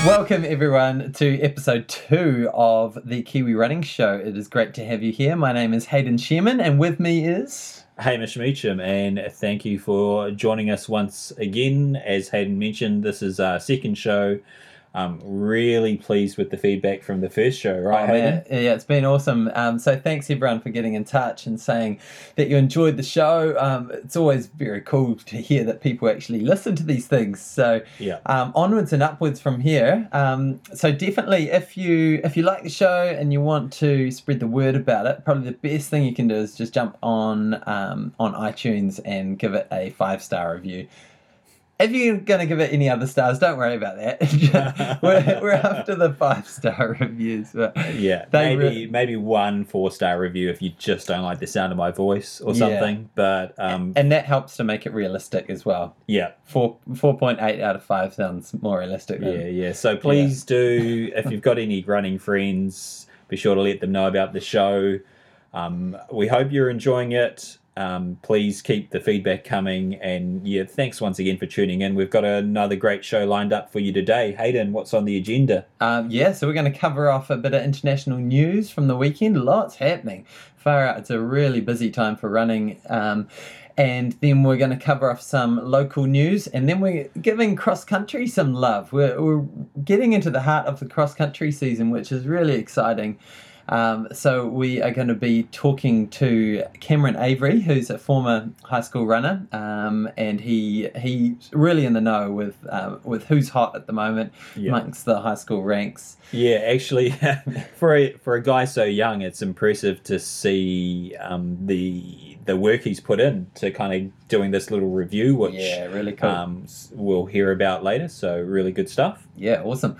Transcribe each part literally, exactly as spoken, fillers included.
Welcome everyone to episode two of the Kiwi Running Show. It is great to have you here. My name is Hayden Shearman and with me is... Hamish Meacham, and thank you for joining us once again. As Hayden mentioned, this is our second show. I'm really pleased with the feedback from the first show, right, oh, Hayden? Man. Yeah, it's been awesome. Um, so thanks everyone for getting in touch and saying that you enjoyed the show. Um, it's always very cool to hear that people actually listen to these things. So yeah. um, onwards and upwards from here. Um, so definitely, if you if you like the show and you want to spread the word about it, probably the best thing you can do is just jump on um, on iTunes and give it a five star review. If you're going to give it any other stars, don't worry about that. we're, we're after the five-star reviews. But yeah, maybe re- maybe one four-star review if you just don't like the sound of my voice or something. Yeah. But um, And that helps to make it realistic as well. Yeah. Four, four point eight out of five sounds more realistic. Than, yeah, yeah. So please yeah. do, if you've got any running friends, be sure to let them know about the show. Um, we hope you're enjoying it. Um, please keep the feedback coming, and yeah, thanks once again for tuning in. We've got another great show lined up for you today. Hayden, what's on the agenda? Um, yeah, so we're going to cover off a bit of international news from the weekend. Lots happening. Far out, it's a really busy time for running. Um, and then we're going to cover off some local news, and then we're giving cross-country some love. We're, we're getting into the heart of the cross-country season, which is really exciting. Um, so we are going to be talking to Cameron Avery, who's a former high school runner, um, and he he's really in the know with uh, with who's hot at the moment yeah. amongst the high school ranks. Yeah, actually, for a for a guy so young, it's impressive to see um, the the work he's put in to kind of doing this little review, which yeah, really cool. Um, we'll hear about later. So really good stuff. Yeah, awesome.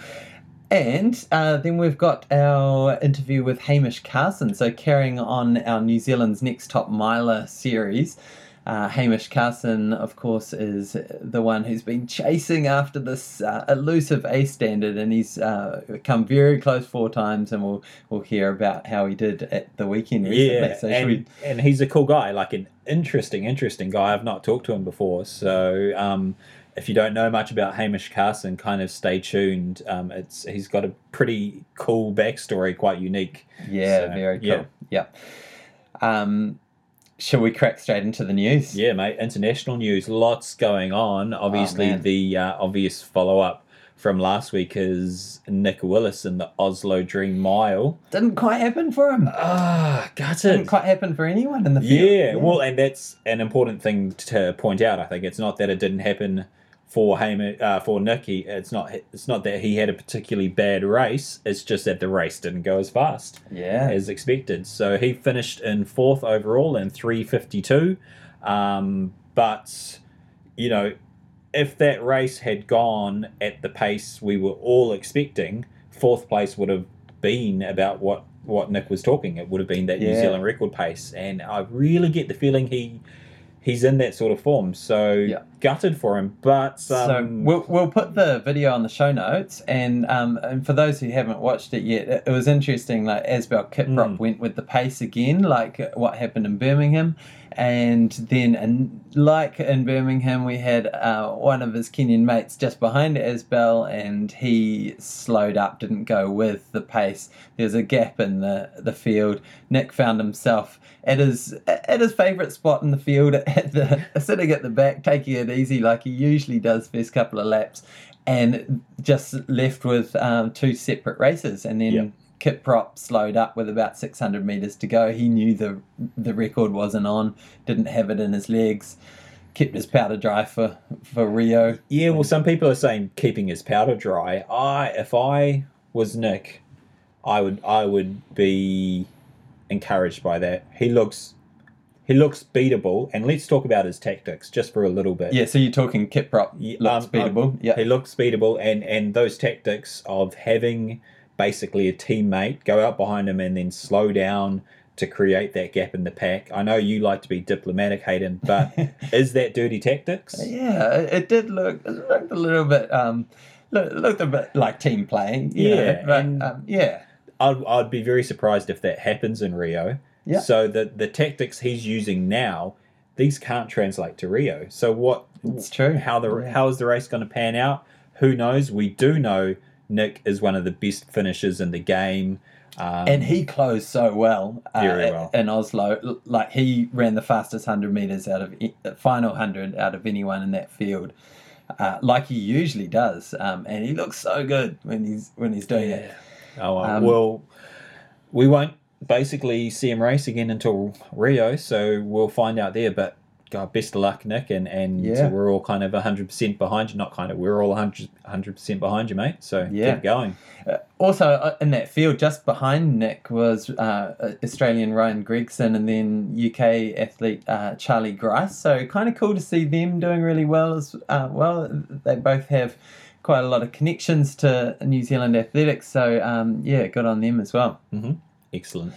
And uh, then we've got our interview with Hamish Carson. So carrying on our New Zealand's Next Top Miler series, uh, Hamish Carson, of course, is the one who's been chasing after this uh, elusive A standard, and he's uh, come very close four times, and we'll we'll hear about how he did at the weekend recently. Yeah, so and, we... and he's a cool guy, like an interesting, interesting guy. I've not talked to him before, so... Um, If you don't know much about Hamish Carson, kind of stay tuned. Um, it's he's got a pretty cool backstory, quite unique. Yeah, so, very cool. Yeah. yeah. Um, shall we crack straight into the news? Yeah, mate. International news, lots going on. Obviously, oh, the uh, obvious follow-up from last week is Nick Willis in the Oslo Dream Mile. Didn't quite happen for him. Ah, gutted. Didn't quite happen for anyone in the field. Yeah, yeah, well, and that's an important thing to point out. I think it's not that it didn't happen for Hamish, uh, for Nicky. It's not. It's not that he had a particularly bad race. It's just that the race didn't go as fast, yeah, as expected. So he finished in fourth overall in three fifty-two. Um, but you know, if that race had gone at the pace we were all expecting, fourth place would have been about what, what Nick was talking. It would have been that yeah. New Zealand record pace. And I really get the feeling he he's in that sort of form. So yeah. gutted for him. But um, so we'll we'll put the video on the show notes. And um and for those who haven't watched it yet, it, it was interesting. Like Asbel Kiprop mm. went with the pace again, like what happened in Birmingham. And then, and like in Birmingham, we had uh, one of his Kenyan mates just behind Asbel, and he slowed up, didn't go with the pace. There's a gap in the, the field. Nick found himself at his at his favourite spot in the field, at the sitting at the back, taking it easy like he usually does first couple of laps, and just left with um, two separate races, and then. Yep. Kiprop slowed up with about six hundred metres to go. He knew the the record wasn't on, didn't have it in his legs, kept his powder dry for, for Rio. Yeah, well, some people are saying keeping his powder dry. I, if I was Nick, I would I would be encouraged by that. He looks he looks beatable, and let's talk about his tactics just for a little bit. Yeah, so you're talking Kiprop looks um, beatable. Um, yeah, he looks beatable, and and those tactics of having basically a teammate go out behind him and then slow down to create that gap in the pack. I know you like to be diplomatic, Hayden, but is that dirty tactics? Yeah, it did look, it looked a little bit, um, looked, looked a bit like team playing. Yeah, know, but, and um, yeah. I'd, I'd be very surprised if that happens in Rio. Yeah. So the, the tactics he's using now, these can't translate to Rio. So what? It's true. How the yeah. how is the race going to pan out? Who knows? We do know Nick is one of the best finishers in the game. Um, and he closed so well, uh, Very well. in Oslo. Like, he ran the fastest one hundred metres out of, the final one hundred out of anyone in that field. Uh, like he usually does, um, and he looks so good when he's when he's doing yeah. it. Oh, well, Um, well, we won't basically see him race again until Rio, so we'll find out there. But God, best of luck, Nick, and, and Yeah. we're all kind of one hundred percent behind you. Not kind of, we're all one hundred percent behind you, mate. So Yeah. keep going. Uh, also, uh, in that field, just behind Nick was uh, Australian Ryan Gregson, and then U K athlete uh, Charlie Grice. So kind of cool to see them doing really well as uh, well. They both have quite a lot of connections to New Zealand athletics. So um, yeah, good on them as well. Mm-hmm. Excellent.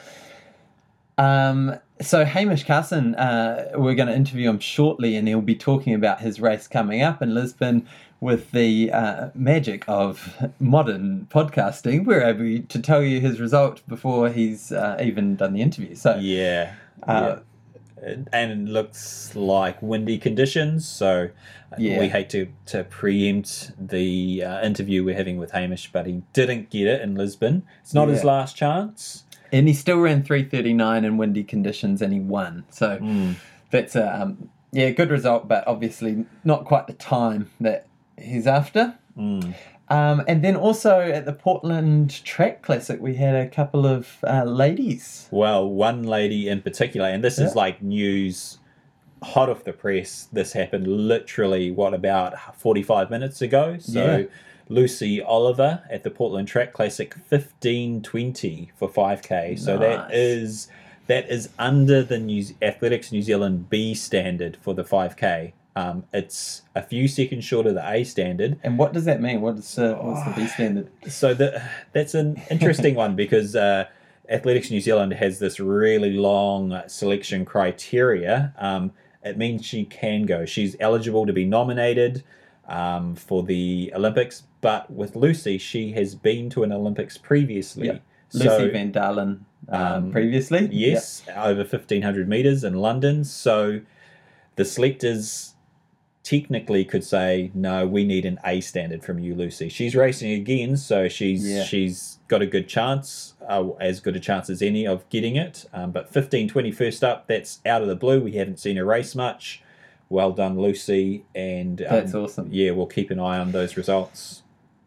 Um, so Hamish Carson, uh, we're going to interview him shortly, and he'll be talking about his race coming up in Lisbon. With the uh, magic of modern podcasting, we're able to tell you his result before he's uh, even done the interview. So Yeah. Uh, yeah. And it looks like windy conditions, so Yeah. we hate to, to preempt the uh, interview we're having with Hamish, but he didn't get it in Lisbon. It's not his Yeah. last chance. and he still ran three thirty-nine in windy conditions, and he won. So Mm. that's a um, yeah good result, but obviously not quite the time that he's after. Mm. Um, and then also at the Portland Track Classic, we had a couple of uh, ladies. Well, one lady in particular, and this is Yeah. like news hot off the press. This happened literally, what, about forty-five minutes ago? So Yeah. Lucy Oliver at the Portland Track Classic, fifteen twenty for five K. So that Nice. is that is under the New Athletics New Zealand B standard for the five K. Um, it's a few seconds short of the A standard. And what does that mean? What is uh, what's the B standard? So the, that's an interesting one because uh, Athletics New Zealand has this really long selection criteria. Um, it means she can go. She's eligible to be nominated um, for the Olympics, but with Lucy, she has been to an Olympics previously. Yeah. So, Lucy Van Dalen um, um, previously. Yes, over fifteen hundred metres in London. So the selectors technically could say, no, we need an A standard from you, Lucy. She's racing again, so she's Yeah. she's got a good chance, uh, as good a chance as any of getting it. Um, but fifteen twenty first up, that's out of the blue. We haven't seen her race much. Well done, Lucy. And um, That's awesome. yeah, we'll keep an eye on those results.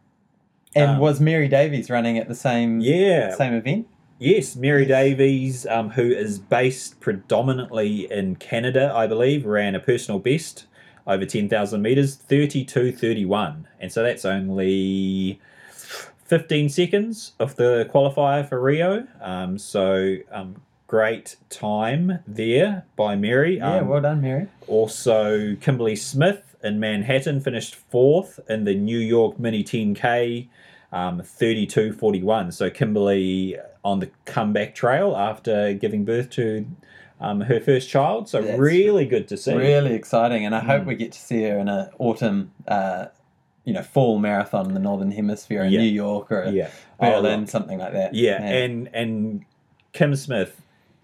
And Um, was Mary Davies running at the same Yeah. same event? Yes, Mary Davies, um, who is based predominantly in Canada, I believe, ran a personal best over ten thousand metres, thirty-two thirty-one. And so that's only fifteen seconds of the qualifier for Rio. Um, so um, great time there by Mary. Yeah, Um, well done, Mary. Also, Kimberly Smith in Manhattan finished fourth in the New York Mini ten K, um, thirty-two forty-one. So Kimberly on the comeback trail after giving birth to um, her first child. So That's really good to see. Really exciting, and I hope Mm. we get to see her in a autumn, uh, you know, fall marathon in the Northern Hemisphere in Yeah. New York or Yeah. Berlin, Oh, something like that. yeah, and and Kim Smith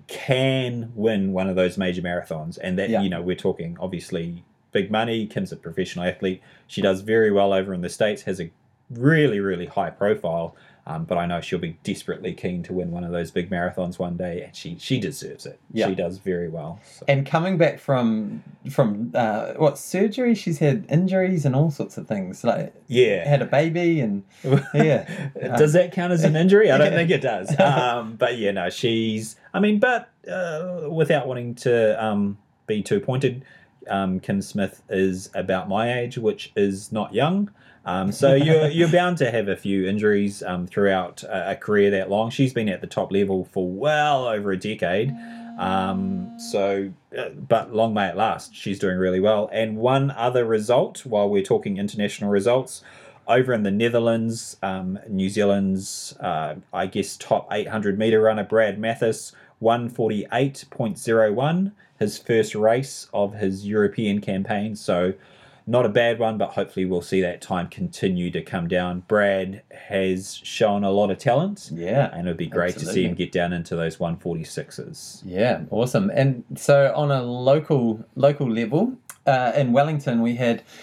can win one of those major marathons, and that Yeah. you know we're talking obviously big money. Kim's a professional athlete. She does very well over in the States. Has a really really high profile. Um, but I know she'll be desperately keen to win one of those big marathons one day, and she she deserves it. Yeah. She does very well. So. And coming back from from uh, what surgery, she's had injuries and all sorts of things. Like Yeah. had a baby, and yeah. Does that count as an injury? I don't Yeah. think it does. Um, but yeah, no, she's. I mean, but uh, without wanting to um, be too pointed, um, Kim Smith is about my age, which is not young. Um, so you're you're bound to have a few injuries um, throughout a, a career that long. She's been at the top level for well over a decade. Um, so, uh, but long may it last. She's doing really well. And one other result, while we're talking international results, over in the Netherlands, um, New Zealand's, uh, I guess, top eight hundred metre runner, Brad Mathis, one forty-eight point oh one, his first race of his European campaign. So not a bad one, but hopefully we'll see that time continue to come down. Brad has shown a lot of talent. Yeah, And it would be great to see absolutely. him get down into those one forty-sixes. Yeah, awesome. And so on a local local level, uh, in Wellington, we had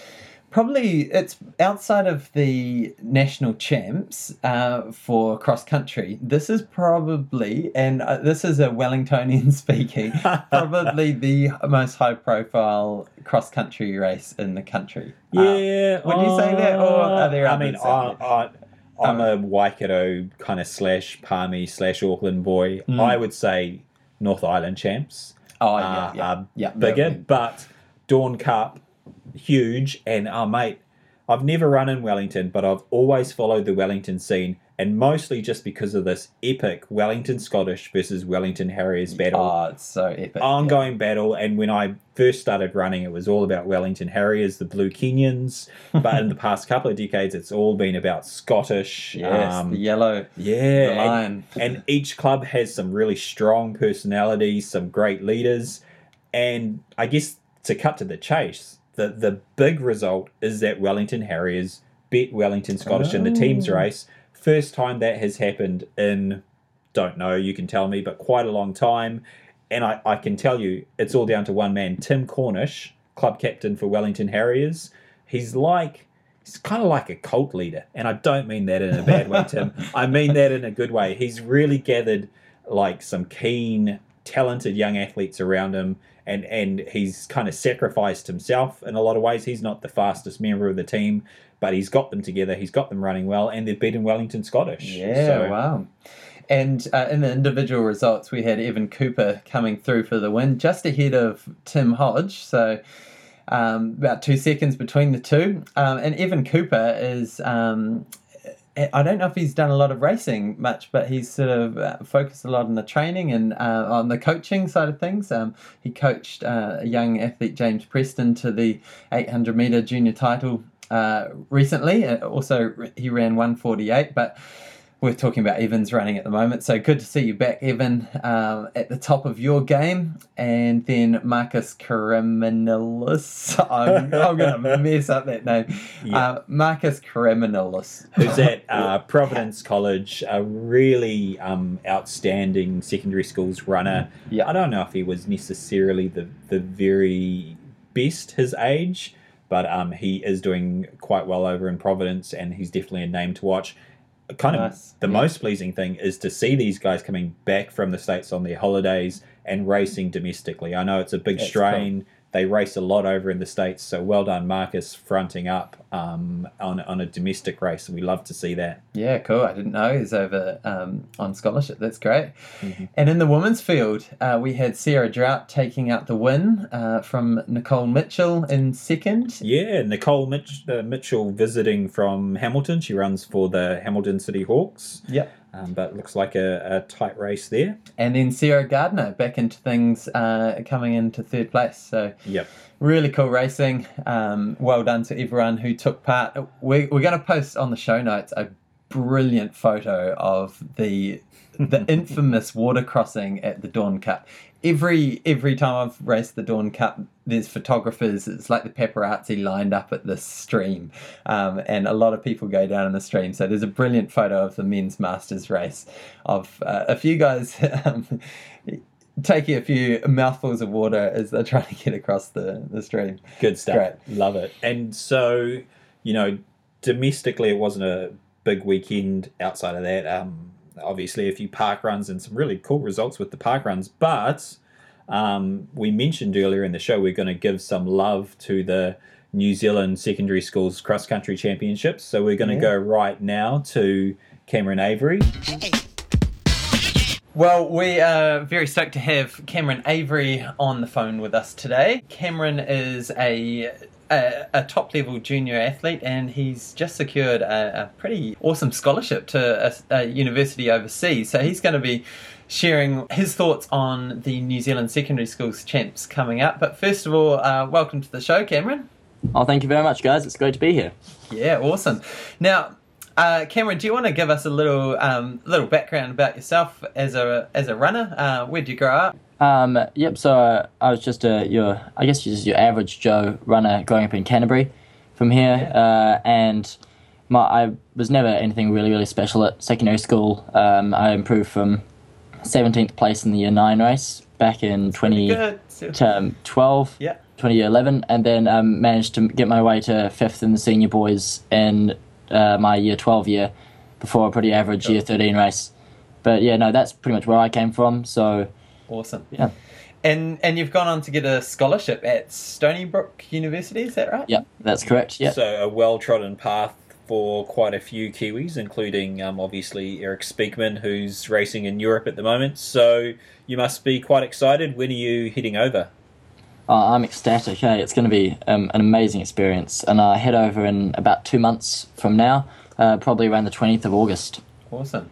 Probably it's outside of the national champs uh, for cross country. This is probably, and uh, this is a Wellingtonian speaking, probably the most high profile cross country race in the country. Yeah. Uh, would you say that, or are there I others? mean, I, I, I'm a Waikato kind of slash Palmy slash Auckland boy. Mm. I would say North Island champs. Oh, yeah, uh, yeah. are yeah bigger, yeah. but Dawn Cup, huge. And, oh, mate, I've never run in Wellington, but I've always followed the Wellington scene, and mostly just because of this epic Wellington Scottish versus Wellington Harriers battle. Oh, it's so epic. Ongoing yeah. battle, and when I first started running, it was all about Wellington Harriers, the Blue Kenyans, but in the past couple of decades, it's all been about Scottish. Yes, um, the yellow, yeah, the lion. And, and each club has some really strong personalities, some great leaders, and I guess to cut to the chase, the, the big result is that Wellington Harriers beat Wellington Scottish oh. in the teams race. First time that has happened in, don't know, you can tell me, but quite a long time. And I, I can tell you, it's all down to one man, Tim Cornish, club captain for Wellington Harriers. He's like, he's kind of like a cult leader. And I don't mean that in a bad way, Tim. I mean that in a good way. He's really gathered like some keen, talented young athletes around him. And, and he's kind of sacrificed himself in a lot of ways. He's not the fastest member of the team, but he's got them together. He's got them running well, and they've beaten Wellington Scottish. Yeah, so. Wow. And uh, in the individual results, we had Evan Cooper coming through for the win, just ahead of Tim Hodge. So um, about two seconds between the two. Um, and Evan Cooper is... Um, I don't know if he's done a lot of racing much, but he's sort of uh, focused a lot on the training and uh, on the coaching side of things. Um, he coached uh, a young athlete, James Preston, to the eight hundred metre junior title uh, recently. Uh, also, he ran one forty-eight, but we're talking about Evan's running at the moment. So good to see you back, Evan, um, at the top of your game. And then Marcus Karamanilis. I'm, I'm going to mess up that name. Yeah. Uh, Marcus Karamanilis. Who's at uh, Providence College, a really um, outstanding secondary schools runner. Yeah. I don't know if he was necessarily the, the very best his age, but um, he is doing quite well over in Providence, and he's definitely a name to watch. Kind of nice. The yeah. most pleasing thing is to see these guys coming back from the States on their holidays and racing domestically. I know it's a big That's strain. Cool. They race a lot over in the States, so well done, Marcus, fronting up um, on, on a domestic race, and we love to see that. Yeah, cool. I didn't know he was over um, on scholarship. That's great. Mm-hmm. And in the women's field, uh, we had Sarah Drought taking out the win uh, from Nicole Mitchell in second. Yeah, Nicole Mitch, uh, Mitchell visiting from Hamilton. She runs for the Hamilton City Hawks. Yep. Um, but it looks like a, a tight race there. And then Sarah Gardner back into things, uh, coming into third place. So yep. really cool racing. Um, well done to everyone who took part. We're, we're going to post on the show notes a brilliant photo of the the infamous water crossing at the Dawn Cup. Every every time I've raced the Dawn Cup, there's photographers. It's like the paparazzi lined up at this stream, um, and a lot of people go down in the stream. So there's a brilliant photo of the men's masters race of uh, a few guys um, taking a few mouthfuls of water as they're trying to get across the, the stream. Good stuff. Great. Love it. And so, you know, domestically, it wasn't a big weekend outside of that. Um, obviously, a few park runs and some really cool results with the park runs. But um, we mentioned earlier in the show we're going to give some love to the New Zealand Secondary Schools Cross Country Championships. So we're going to yeah. go right now to Cameron Avery. Well, we are very stoked to have Cameron Avery on the phone with us today. Cameron is a a, a top-level junior athlete, and he's just secured a, a pretty awesome scholarship to a, a university overseas. So he's going to be sharing his thoughts on the New Zealand Secondary Schools Champs coming up. But first of all, uh, welcome to the show, Cameron. Oh, thank you very much, guys. It's great to be here. Yeah, awesome. Now, Uh, Cameron, do you want to give us a little um, little background about yourself as a as a runner? Uh, where did you grow up? Um, yep. So uh, I was just a your I guess just your average Joe runner growing up in Canterbury, from here, yeah. uh, and my I was never anything really really special at secondary school. Um, I improved from seventeenth place in the year nine race back in twenty twelve, yeah. twenty eleven, and then um, managed to get my way to fifth in the senior boys in uh, my year twelve year before a pretty average cool. year thirteen race. But yeah, no, that's pretty much where I came from. So awesome. Yeah. And and you've gone on to get a scholarship at Stony Brook University, is that right? Yeah, that's correct. Yeah. So a well-trodden path for quite a few Kiwis, including um, obviously Eric Speakman, who's racing in Europe at the moment. So you must be quite excited. When are you heading over? Oh, I'm ecstatic. Hey, it's going to be um, an amazing experience, and I head over in about two months from now, uh, probably around the twentieth of August. Awesome.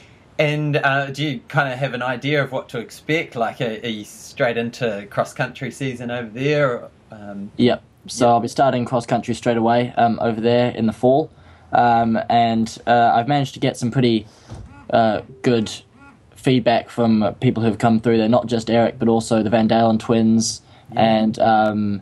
And uh, do you kind of have an idea of what to expect? Like, are, are you straight into cross-country season over there? Or, um, yep. So yeah. I'll be starting cross-country straight away um, over there in the fall. Um, and uh, I've managed to get some pretty uh, good feedback from people who've come through there, not just Eric, but also the Van Dalen twins yeah. and um,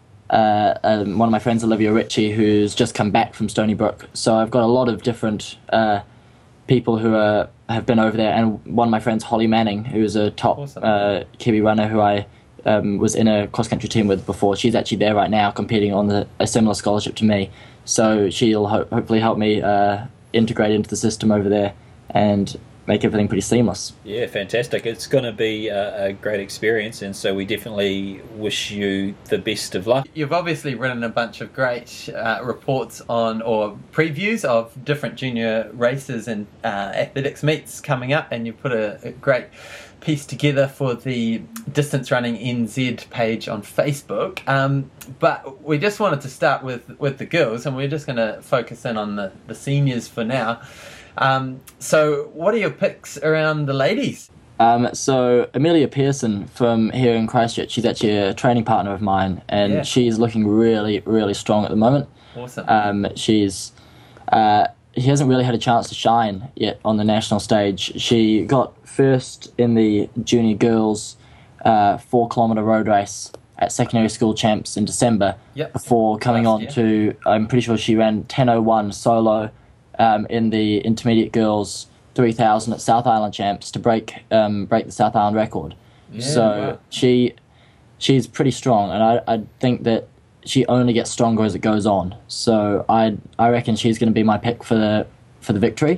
uh, um, one of my friends, Olivia Ritchie, who's just come back from Stony Brook. So I've got a lot of different uh, people who are, have been over there, and one of my friends, Holly Manning, who's a top awesome. uh, Kiwi runner who I um, was in a cross-country team with before. She's actually there right now competing on the, a similar scholarship to me. So she'll ho- hopefully help me uh, integrate into the system over there and make everything pretty seamless. Yeah, fantastic. It's going to be a, a great experience, and so we definitely wish you the best of luck. You've obviously written a bunch of great uh, reports on, or previews of different junior races and uh, athletics meets coming up, and you've put a, a great piece together for the Distance Running N Z page on Facebook. Um, but we just wanted to start with, with the girls, and we're just going to focus in on the, the seniors for now. Um, so what are your picks around the ladies? Um, so Amelia Pearson from here in Christchurch, she's actually a training partner of mine, and yeah. she's looking really, really strong at the moment. Awesome. Um, she's uh, she hasn't really had a chance to shine yet on the national stage. She got first in the junior girls uh, four kilometre road race at secondary school champs in December. Yep. Before coming Last on year. to, I'm pretty sure she ran ten oh one solo um, in the intermediate girls three thousand at South Island champs to break um, break the South Island record. Yeah, so wow. she she's pretty strong, and I I think that she only gets stronger as it goes on. So I I reckon she's going to be my pick for the for the victory.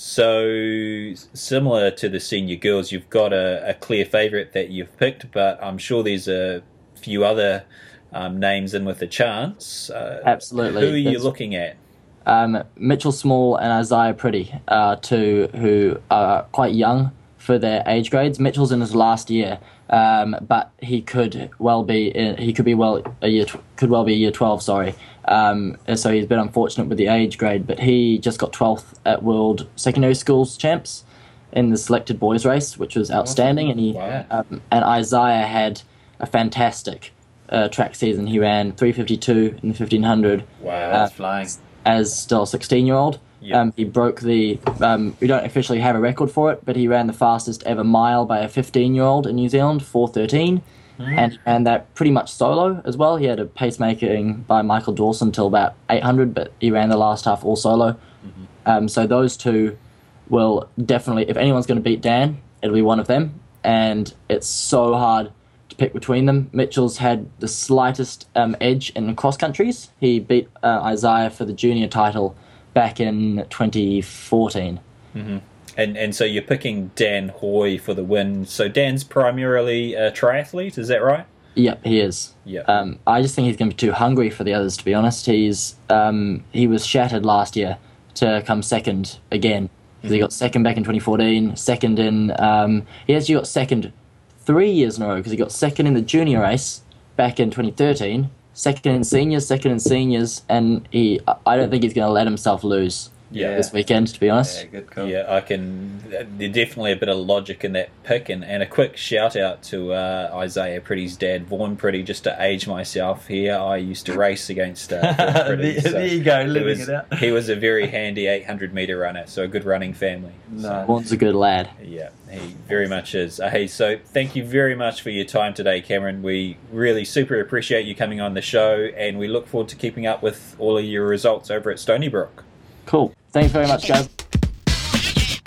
So similar to the senior girls, you've got a, a clear favourite that you've picked, but I'm sure there's a few other um, names in with a chance. Uh, Absolutely. Who are you That's- looking at? Um, Mitchell Small and Isaiah Pretty are two who are quite young for their age grades. Mitchell's in his last year, um, but he could well be in, he could be well a year could well be a year twelve. Sorry, um, and so he's a bit unfortunate with the age grade. But he just got twelfth at World Secondary Schools Champs in the selected boys race, which was outstanding. And he Wow. um, and Isaiah had a fantastic uh, track season. He ran three fifty-two in the fifteen hundred. Wow, That's flying. As still a sixteen-year-old. Yeah. Um, he broke the, um, we don't officially have a record for it, but he ran the fastest ever mile by a fifteen-year-old in New Zealand, four thirteen, Mm. and he ran that pretty much solo as well. He had a pacemaking by Michael Dawson till about eight hundred, but he ran the last half all solo. Mm-hmm. Um, so those two will definitely, if anyone's going to beat Dan, it'll be one of them, and it's so hard to pick between them. Mitchell's had the slightest um, edge in cross countries. He beat uh, Isaiah for the junior title back in twenty fourteen. Mm-hmm. And and so you're picking Dan Hoy for the win. So Dan's primarily a triathlete, is that right? Yep, he is. Yeah. Um, I just think he's going to be too hungry for the others, to be honest. He's um, he was shattered last year to come second again. Mm-hmm. He got second back in twenty fourteen, second in... Um, he actually got second three years in a row, because he got second in the junior race back in twenty thirteen, second in seniors, second in seniors, and he. I don't think he's going to let himself lose Yeah. this weekend, to be honest. Yeah, good call. Yeah, I can. There's definitely a bit of logic in that pick, and, and a quick shout out to uh, Isaiah Pretty's dad, Vaughan Pretty. Just to age myself here, I used to race against uh, Vaughan Pretty. there, so there you go, he living was, it out. he was a very handy eight hundred metre runner, so a good running family. No. Vaughan's a good lad. Yeah, he very much is. Uh, hey, so thank you very much for your time today, Cameron. We really super appreciate you coming on the show, and we look forward to keeping up with all of your results over at Stony Brook. Cool. Thanks very much, guys.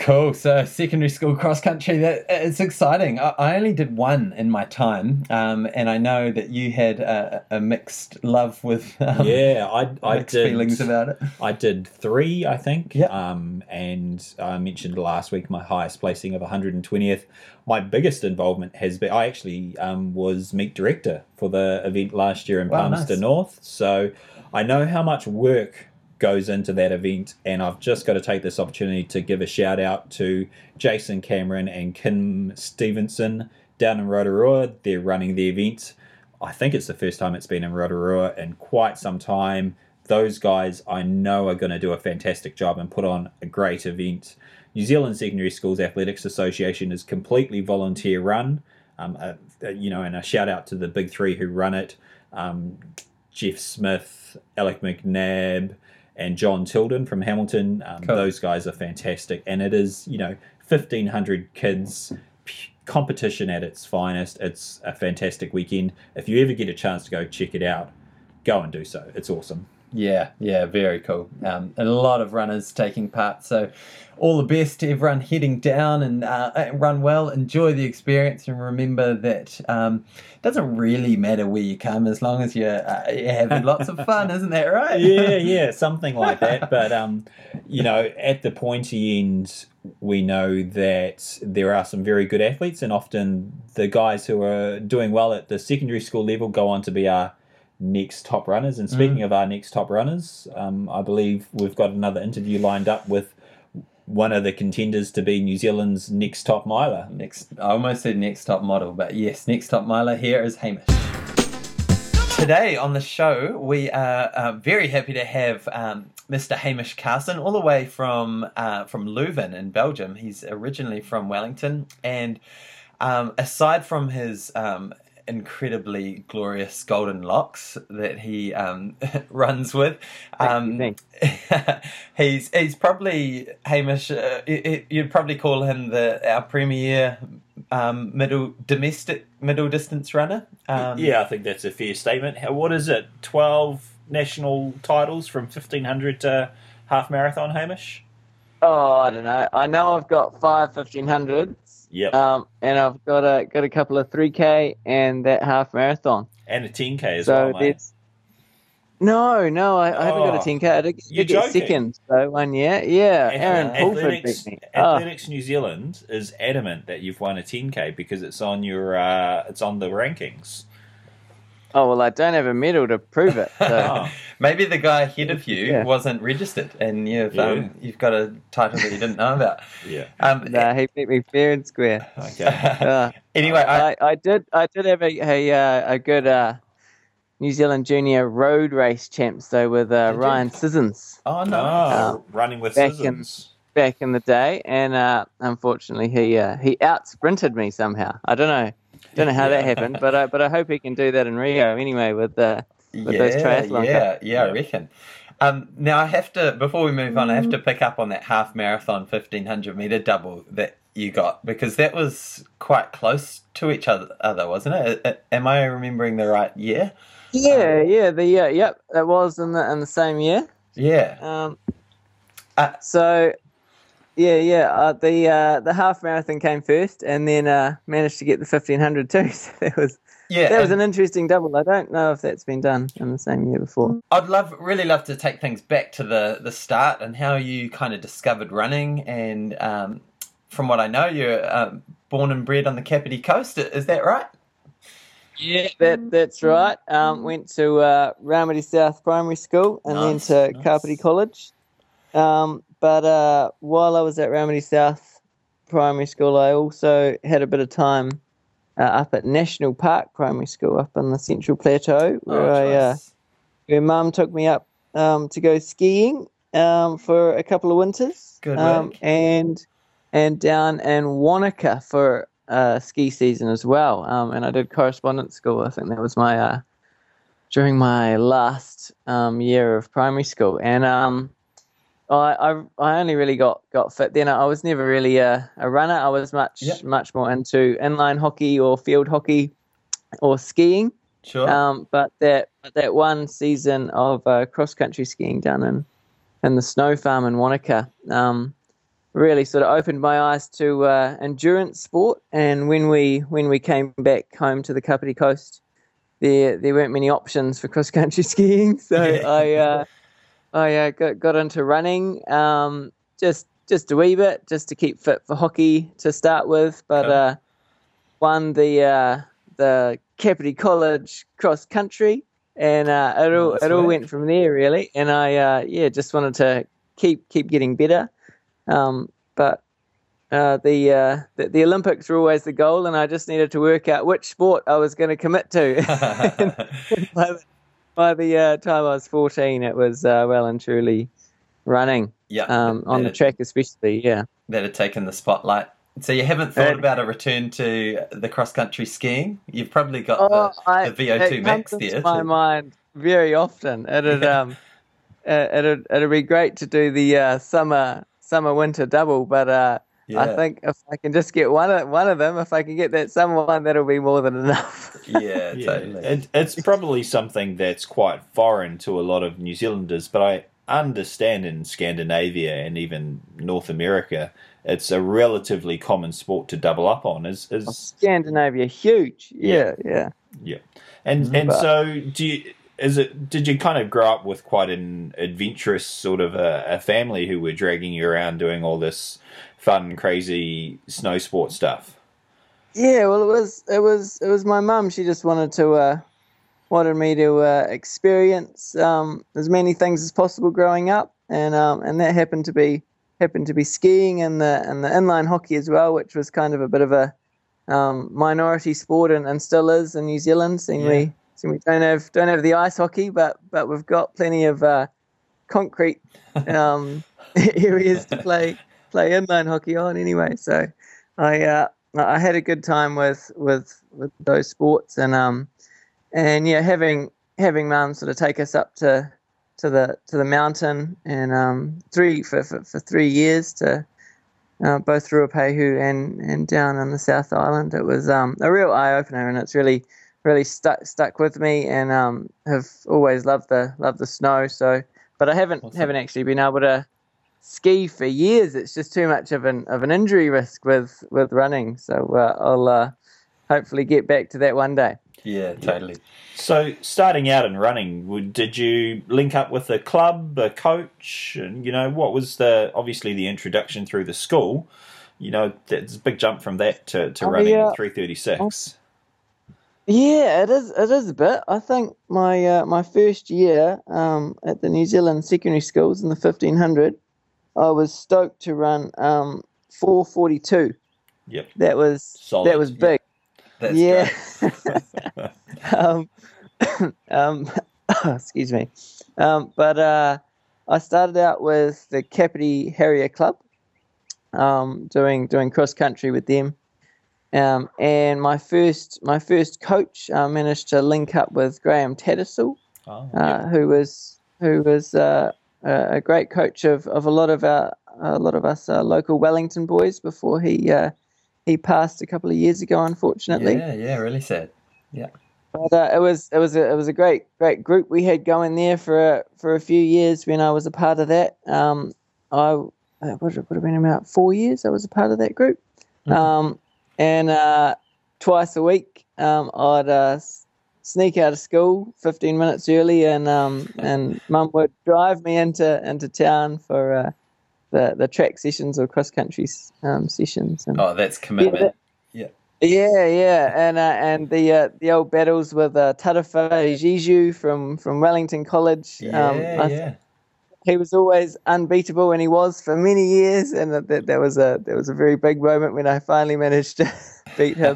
Cool. So secondary school cross country, that it's exciting. I, I only did one in my time, um, and I know that you had a, a mixed love with um, yeah, I I mixed did feelings about it. I did three, I think. Yeah. Um, and I mentioned last week my highest placing of one hundred twentieth. My biggest involvement has been I actually um, was meet director for the event last year in Wow, Palmerston nice. North, so I know how much work goes into that event, and I've just got to take this opportunity to give a shout out to Jason Cameron and Kim Stevenson down in Rotorua. They're running the event. I think it's the first time it's been in Rotorua in quite some time. Those guys I know are going to do a fantastic job and put on a great event. New Zealand Secondary Schools Athletics Association is completely volunteer run, um, uh, you know, and a shout out to the big three who run it, um, Jeff Smith, Alec McNabb, and John Tilden from Hamilton. Um, Cool. Those guys are fantastic. And it is, you know, fifteen hundred kids, p- competition at its finest. It's a fantastic weekend. If you ever get a chance to go check it out, go and do so. It's awesome. Yeah, yeah, very cool. Um, and a lot of runners taking part. So all the best to everyone heading down, and uh, run well, enjoy the experience, and remember that um, it doesn't really matter where you come as long as you're, uh, you're having lots of fun, isn't that right? yeah, yeah, something like that. But, um, you know, at the pointy end, we know that there are some very good athletes, and often the guys who are doing well at the secondary school level go on to be our next top runners. And speaking mm. of our next top runners, um, I believe we've got another interview lined up with one of the contenders to be New Zealand's next top miler. Next, I almost said next top model, but yes, next top miler. Here is Hamish. Today on the show, we are uh, very happy to have um, Mister Hamish Carson, all the way from uh, from Leuven in Belgium. He's originally from Wellington, and um, aside from his um, incredibly glorious golden locks that he um, runs with, um, he's he's probably Hamish. Uh, it, you'd probably call him the our premier um, middle domestic middle distance runner. Um, yeah, I think that's a fair statement. How, what is it? twelve national titles from fifteen hundred to half marathon, Hamish? Oh, I don't know. I know I've got five fifteen hundreds. Yep. Um, and I've got a got a couple of three K and that half marathon. And a ten K as so well, mate. No, no, I, I haven't oh, got a ten K. I did, you're did get joking. second, so one year. Yeah, Aaron Pulford Athletics, beat me. Athletics oh. New Zealand is adamant that you've won a ten K because it's on your uh, it's on the rankings. Oh, well, I don't have a medal to prove it. So. oh. Maybe the guy ahead of you yeah. wasn't registered, and you've yeah. um, you've got a title that you didn't know about. yeah. Um, nah, he beat me fair and square. Okay. uh, anyway, I, I, I did I did have a a, uh, a good uh, New Zealand Junior road race champs though with uh, Ryan Sissons. Oh no, oh, um, running with back Sissons. in back in the day, and uh, unfortunately he uh, he out sprinted me somehow. I don't know. Don't know how yeah. that happened, but I, but I hope he can do that in Rio anyway with uh, with yeah, those triathlon. Yeah, cups. yeah, I reckon. Um, now I have to before we move on, I have to pick up on that half marathon fifteen hundred meter double that you got, because that was quite close to each other, other wasn't it? Am I remembering the right year? Yeah, um, yeah, the yeah, yep, it was in the in the same year. Yeah. Um. Uh, so. Yeah, yeah. Uh, the uh, the half marathon came first, and then uh, managed to get the fifteen hundred too. So that was yeah, that was an interesting double. I don't know if that's been done in the same year before. I'd love, really love to take things back to the, the start and how you kind of discovered running. And um, from what I know, you're um, born and bred on the Kapiti Coast. Is that right? Yeah, that that's right. Um, went to uh, Ramadi South Primary School and nice, then to nice. Kapiti College. Um, but uh, while I was at Ramadi South Primary School, I also had a bit of time uh, up at National Park Primary School up on the Central Plateau, where oh, I, uh, where Mum took me up um, to go skiing um, for a couple of winters. Good um, work. And and down in Wanaka for uh, ski season as well. Um, and I did correspondence school. I think that was my uh, during my last um, year of primary school, and um. I, I I only really got, got fit then. I was never really a, a runner. I was much yep. much more into inline hockey or field hockey or skiing. Sure. Um, but that that one season of uh, cross country skiing down in in the snow farm in Wanaka, um, really sort of opened my eyes to uh, endurance sport. And when we when we came back home to the Kapiti Coast, there there weren't many options for cross country skiing. So I uh, I uh, got got into running, um, just just a wee bit, just to keep fit for hockey to start with. But Okay. uh, won the uh, the Kapiti College cross country, and uh, it all Nice it all work. went from there really. And I uh, yeah just wanted to keep keep getting better. Um, but uh, the, uh, the the Olympics were always the goal, and I just needed to work out which sport I was going to commit to. by the, by the uh, time I was fourteen, it was uh, well and truly running. Yeah, Um, on the that- track especially, yeah. that had taken the spotlight. So you haven't thought Uh, about a return to the cross country skiing? You've probably got Oh, the, I, the V O two it max comes into there. my to- mind very often. It'd Yeah. um, uh, it'd it'd be great to do the uh, summer summer winter double, but uh, yeah, I think if I can just get one of one of them, if I can get that summer one, that'll be more than enough. yeah, Yeah, totally. it, it's probably something that's quite foreign to a lot of New Zealanders, but I understand in Scandinavia and even North America, it's a relatively common sport to double up on. Is is Scandinavia, huge. Yeah, yeah. yeah, and and But- so do you? Is it? Did you kind of grow up with quite an adventurous sort of a, a family who were dragging you around doing all this fun, crazy snow sport stuff? Yeah, well, it was it was it was my mum. She just wanted to uh, wanted me to uh, experience um, as many things as possible growing up, and um, and that happened to be happened to be skiing and the and the inline hockey as well, which was kind of a bit of a um, minority sport and, and still is in New Zealand. Seeing Yeah. we seeing we don't have don't have the ice hockey, but but we've got plenty of uh, concrete um, areas to play play inline hockey on anyway. So I uh, I had a good time with with, with those sports, and um and yeah, having having mum sort of take us up to to the to the mountain, and um three for for, for three years to uh, both Ruapehu and and down on the South Island. It was um a real eye opener, and it's really really stuck stuck with me, and um have always loved the loved the snow. So, but I haven't Awesome. haven't actually been able to ski for years. It's just too much of an of an injury risk with with running. So uh, I'll uh, hopefully get back to that one day. Yeah, totally. So, starting out and running, would, did you link up with a club, a coach? And, you know, what was the, obviously the introduction through the school? You know, there's a big jump from that to, to Oh, running yeah. three thirty-six. Yeah, it is. It is a bit. I think my uh, my first year um, at the New Zealand secondary schools in the fifteen hundred, I was stoked to run um, four forty-two. Yep. That was Solid, that was yeah. big. That's yeah. great. um, um, excuse me. Um, but uh, I started out with the Kapiti Harrier Club, um, doing doing cross country with them, um, and my first my first coach uh, managed to link up with Graham Tattersall, Oh, uh, who was who was uh, a a great coach of, of a lot of our a lot of us uh, local Wellington boys before he uh, he passed a couple of years ago, unfortunately. Yeah, yeah, really sad. But uh, it was it was a, it was a great great group we had going there for a, for a few years when I was a part of that. Um, I uh, would have, would have been about four years I was a part of that group, Mhm. um, and uh, twice a week um, I'd uh, s- sneak out of school fifteen minutes early, and um, and Mum would drive me into into town for uh, the the track sessions or cross country um, sessions. And, Oh, that's commitment. yeah, yeah, and uh, and the uh, the old battles with uh, Tarafa Jiju from, from Wellington College. Yeah, um, I th- yeah. he was always unbeatable, and he was for many years. And that that that was a that was a very big moment when I finally managed to beat him.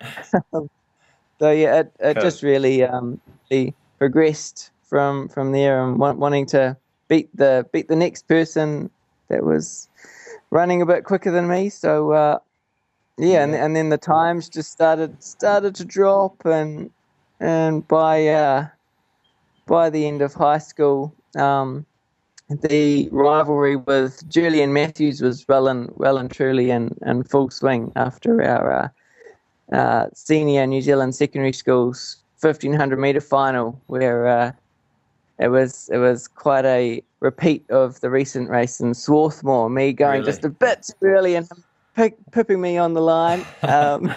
So yeah, it, it Cool. just really um he progressed from from there, and want, wanting to beat the beat the next person that was running a bit quicker than me. So uh, yeah, And, Yeah. and then the times just started started to drop, and and by uh, by the end of high school, um, the rivalry with Julian Matthews was well and well and truly in, in full swing after our uh, uh, senior New Zealand secondary schools fifteen hundred meter final, where uh, it was it was quite a repeat of the recent race in Swarthmore, me going Really? just a bit too early and him pick, pipping me on the line. Um,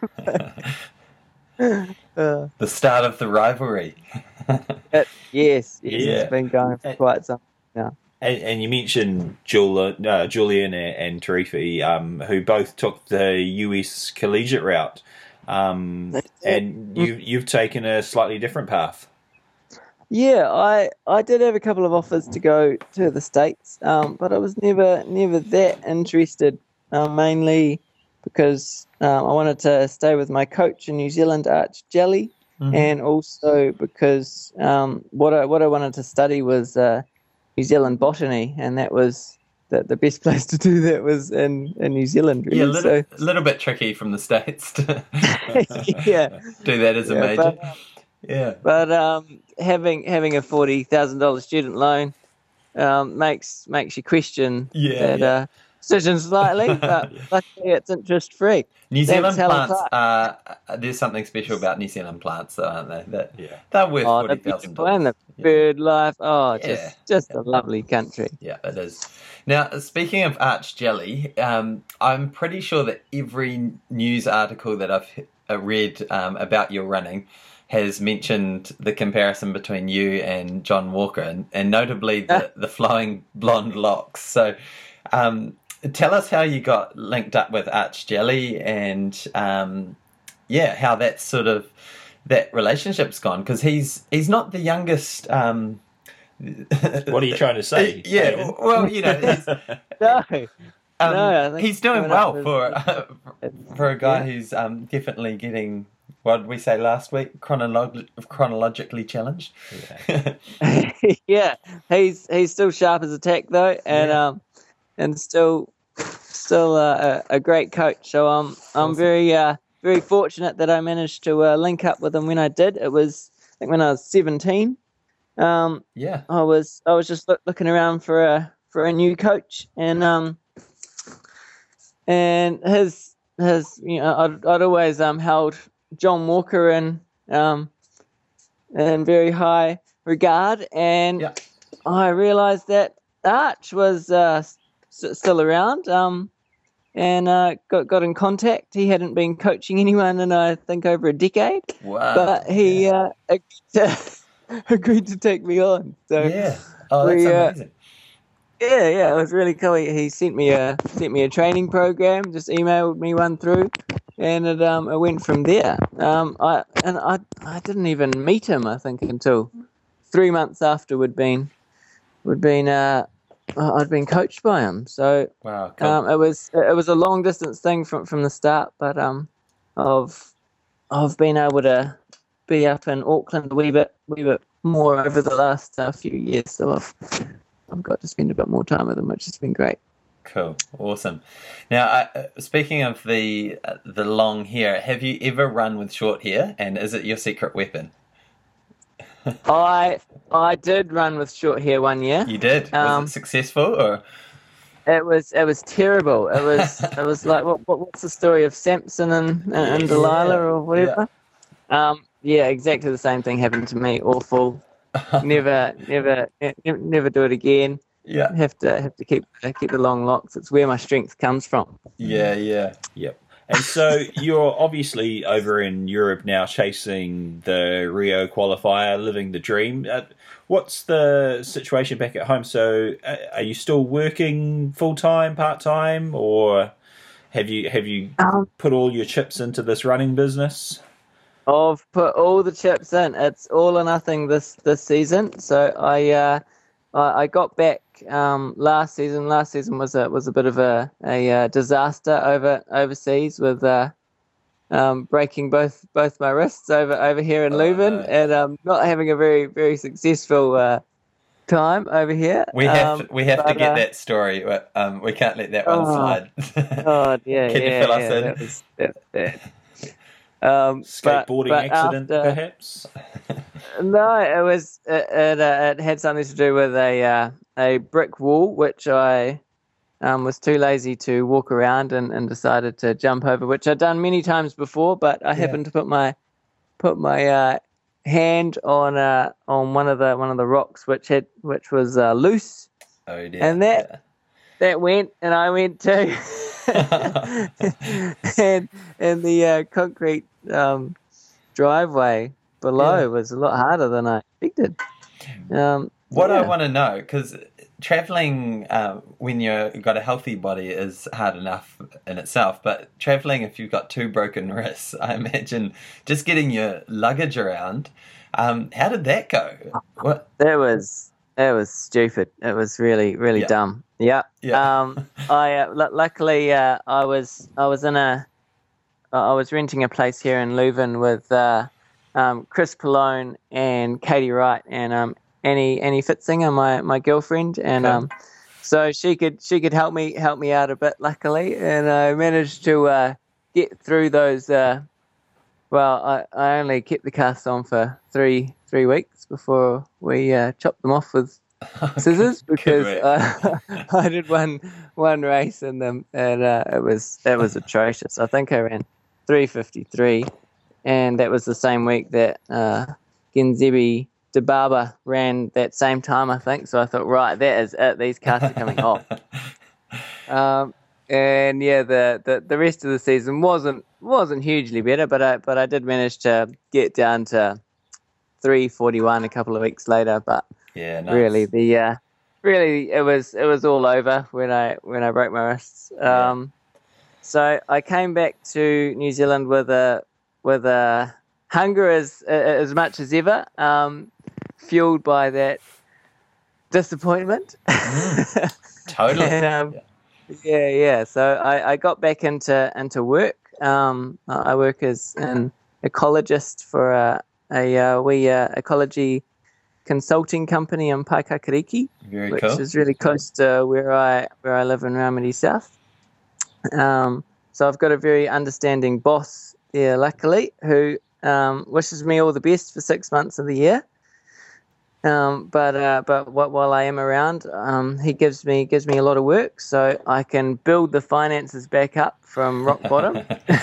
uh, The start of the rivalry. it, yes, yes, Yeah. it's been going for quite some now. And, and you mentioned Julian, uh, Julian and, and Tarifi, um, who both took the U S collegiate route, um, and you, you've taken a slightly different path. Yeah, I I did have a couple of offers to go to the States, um, but I was never never that interested. Uh, mainly because um, I wanted to stay with my coach in New Zealand, Arch Jelly, Mhm. and also because um, what I what I wanted to study was uh, New Zealand botany, and that was the, the best place to do that was in, in New Zealand. Really. Yeah, a little, So, a little bit tricky from the States to yeah, do that as a Yeah, major. but, um, yeah. but um, having having a forty thousand dollars student loan um, makes makes you question Yeah, that yeah. Uh, decision slightly, but luckily it's interest free. New Thanks, Zealand Helen plants Clark. are, uh, there's something special about New Zealand plants, though, aren't they? That, Yeah. They're worth Oh, forty the thousand beautiful and dollars. the bird life. Oh, Yeah. just just a lovely country. Yeah, it is. Now, speaking of Arch Jelly, um, I'm pretty sure that every news article that I've uh, read um, about your running has mentioned the comparison between you and John Walker, and, and notably the, the flowing blonde locks. So um, tell us how you got linked up with Arch Jelly and, um, yeah, how that sort of, that relationship's gone, because he's, he's not the youngest... Um, What are you trying to say? Yeah, David? well, you know, he's, No, um, No, I think he's doing coming well up with- for uh, for a guy Yeah. who's um, definitely getting, what did we say last week, Chronolog- chronologically challenged. Yeah. yeah, he's he's still sharp as a tack though, and Yeah. um, and still still uh, a, a great coach. So um, I'm Awesome. very uh very fortunate that I managed to uh, link up with him when I did. It was I think when I was seventeen. Um, Yeah, I was I was just look, looking around for a for a new coach, and um, and his his you know I'd, I'd always um held John Walker in um in very high regard, and Yeah. I realised that Arch was uh s- still around um and uh got got in contact. He hadn't been coaching anyone in I think over a decade, wow. but he uh, agreed to, agreed to take me on. So yeah. Oh, that's we, uh, amazing. yeah, yeah, it was really cool. He, he sent me a sent me a training program, just emailed me one through, and it um it went from there. Um, I and I I didn't even meet him. I think until three months after we'd been we'd been uh I'd been coached by him. So Wow, cool. um, it was it was a long distance thing from from the start, but um, I've I've been able to be up in Auckland a wee bit wee bit more over the last uh, few years. So I've I've got to spend a bit more time with him, which has been great. Cool, awesome. Now, uh, speaking of the uh, the long hair, have you ever run with short hair, and is it your secret weapon? I I did run with short hair one year. You did. Was Um, it successful, or It was it was terrible. It was it was like what, what what's the story of Samson and and, and Yeah, Delilah or whatever? Um, yeah, exactly the same thing happened to me. Awful. Never never ne- never do it again. yeah, Have to have to keep keep the long locks. It's where my strength comes from. yeah, yeah. Yep. And so you're obviously over in Europe now, chasing the Rio qualifier, living the dream. Uh, what's the situation back at home? So, uh, are you still working full time, part time, or have you have you Um, put all your chips into this running business? I've put all the chips in. It's all or nothing this this season. So I uh, I, I got back um, last season. Last season was a was a bit of a a uh, disaster over overseas with uh, um, breaking both both my wrists over over here in Oh, Leuven, no. and um, not having a very very successful uh, time over here. We have Um, to, we have to but, get uh, that story. but, Um, we can't let that one Oh, slide. God, yeah, Can you yeah, fill us yeah, in? That was, that was bad. Um, but- Skateboarding but accident, after- perhaps? No, it was it. It, uh, it had something to do with a uh, a brick wall, which I um, was too lazy to walk around and, and decided to jump over, which I'd done many times before. But I happened to put my put my uh, hand on uh, on one of the one of the rocks, which had which was uh, loose, Oh dear. and that yeah. that went, and I went too, and and the uh, concrete um, driveway below Yeah. was a lot harder than I expected. Um, What yeah. I want to know, because traveling uh, when you've got a healthy body is hard enough in itself, but traveling if you've got two broken wrists, I imagine just getting your luggage around. Um, how did that go? What? That was that was stupid. It was really really Yeah. dumb. Yeah. Yeah. Um. I uh, lu luckily uh, I was I was in a I was renting a place here in Leuven with uh, um, Chris Pallone and Katie Wright and um, Annie Annie Fitzinger, my, my girlfriend, and Okay. um, so she could she could help me help me out a bit, luckily, and I managed to uh, get through those. Uh, well, I, I only kept the cast on for three three weeks before we uh, chopped them off with scissors because work. uh, I did one one race in them, and uh, it was it was atrocious. I think I ran three fifty-three, and that was the same week that uh, Genzebi Debaba ran that same time, I think. So I thought, right, that is it. These casts are coming off. Um, and yeah, the, the, the rest of the season wasn't wasn't hugely better, but I but I did manage to get down to three forty-one a couple of weeks later. But Yeah, nice. really, the uh, really it was it was all over when I when I broke my wrists. Um, so I came back to New Zealand with a with a hunger as as much as ever, um, fueled by that disappointment. Mm, totally. And, um, Yeah. yeah, yeah. So I, I got back into into work. Um, I work as an ecologist for a a uh, we uh, ecology consulting company in Paikakariki, Very which cool. is really close to where I where I live in Raumati South. Um, so I've got a very understanding boss there, luckily, who um, wishes me all the best for six months of the year. Um, but uh, but what, while I am around, um, he gives me gives me a lot of work, so I can build the finances back up from rock bottom.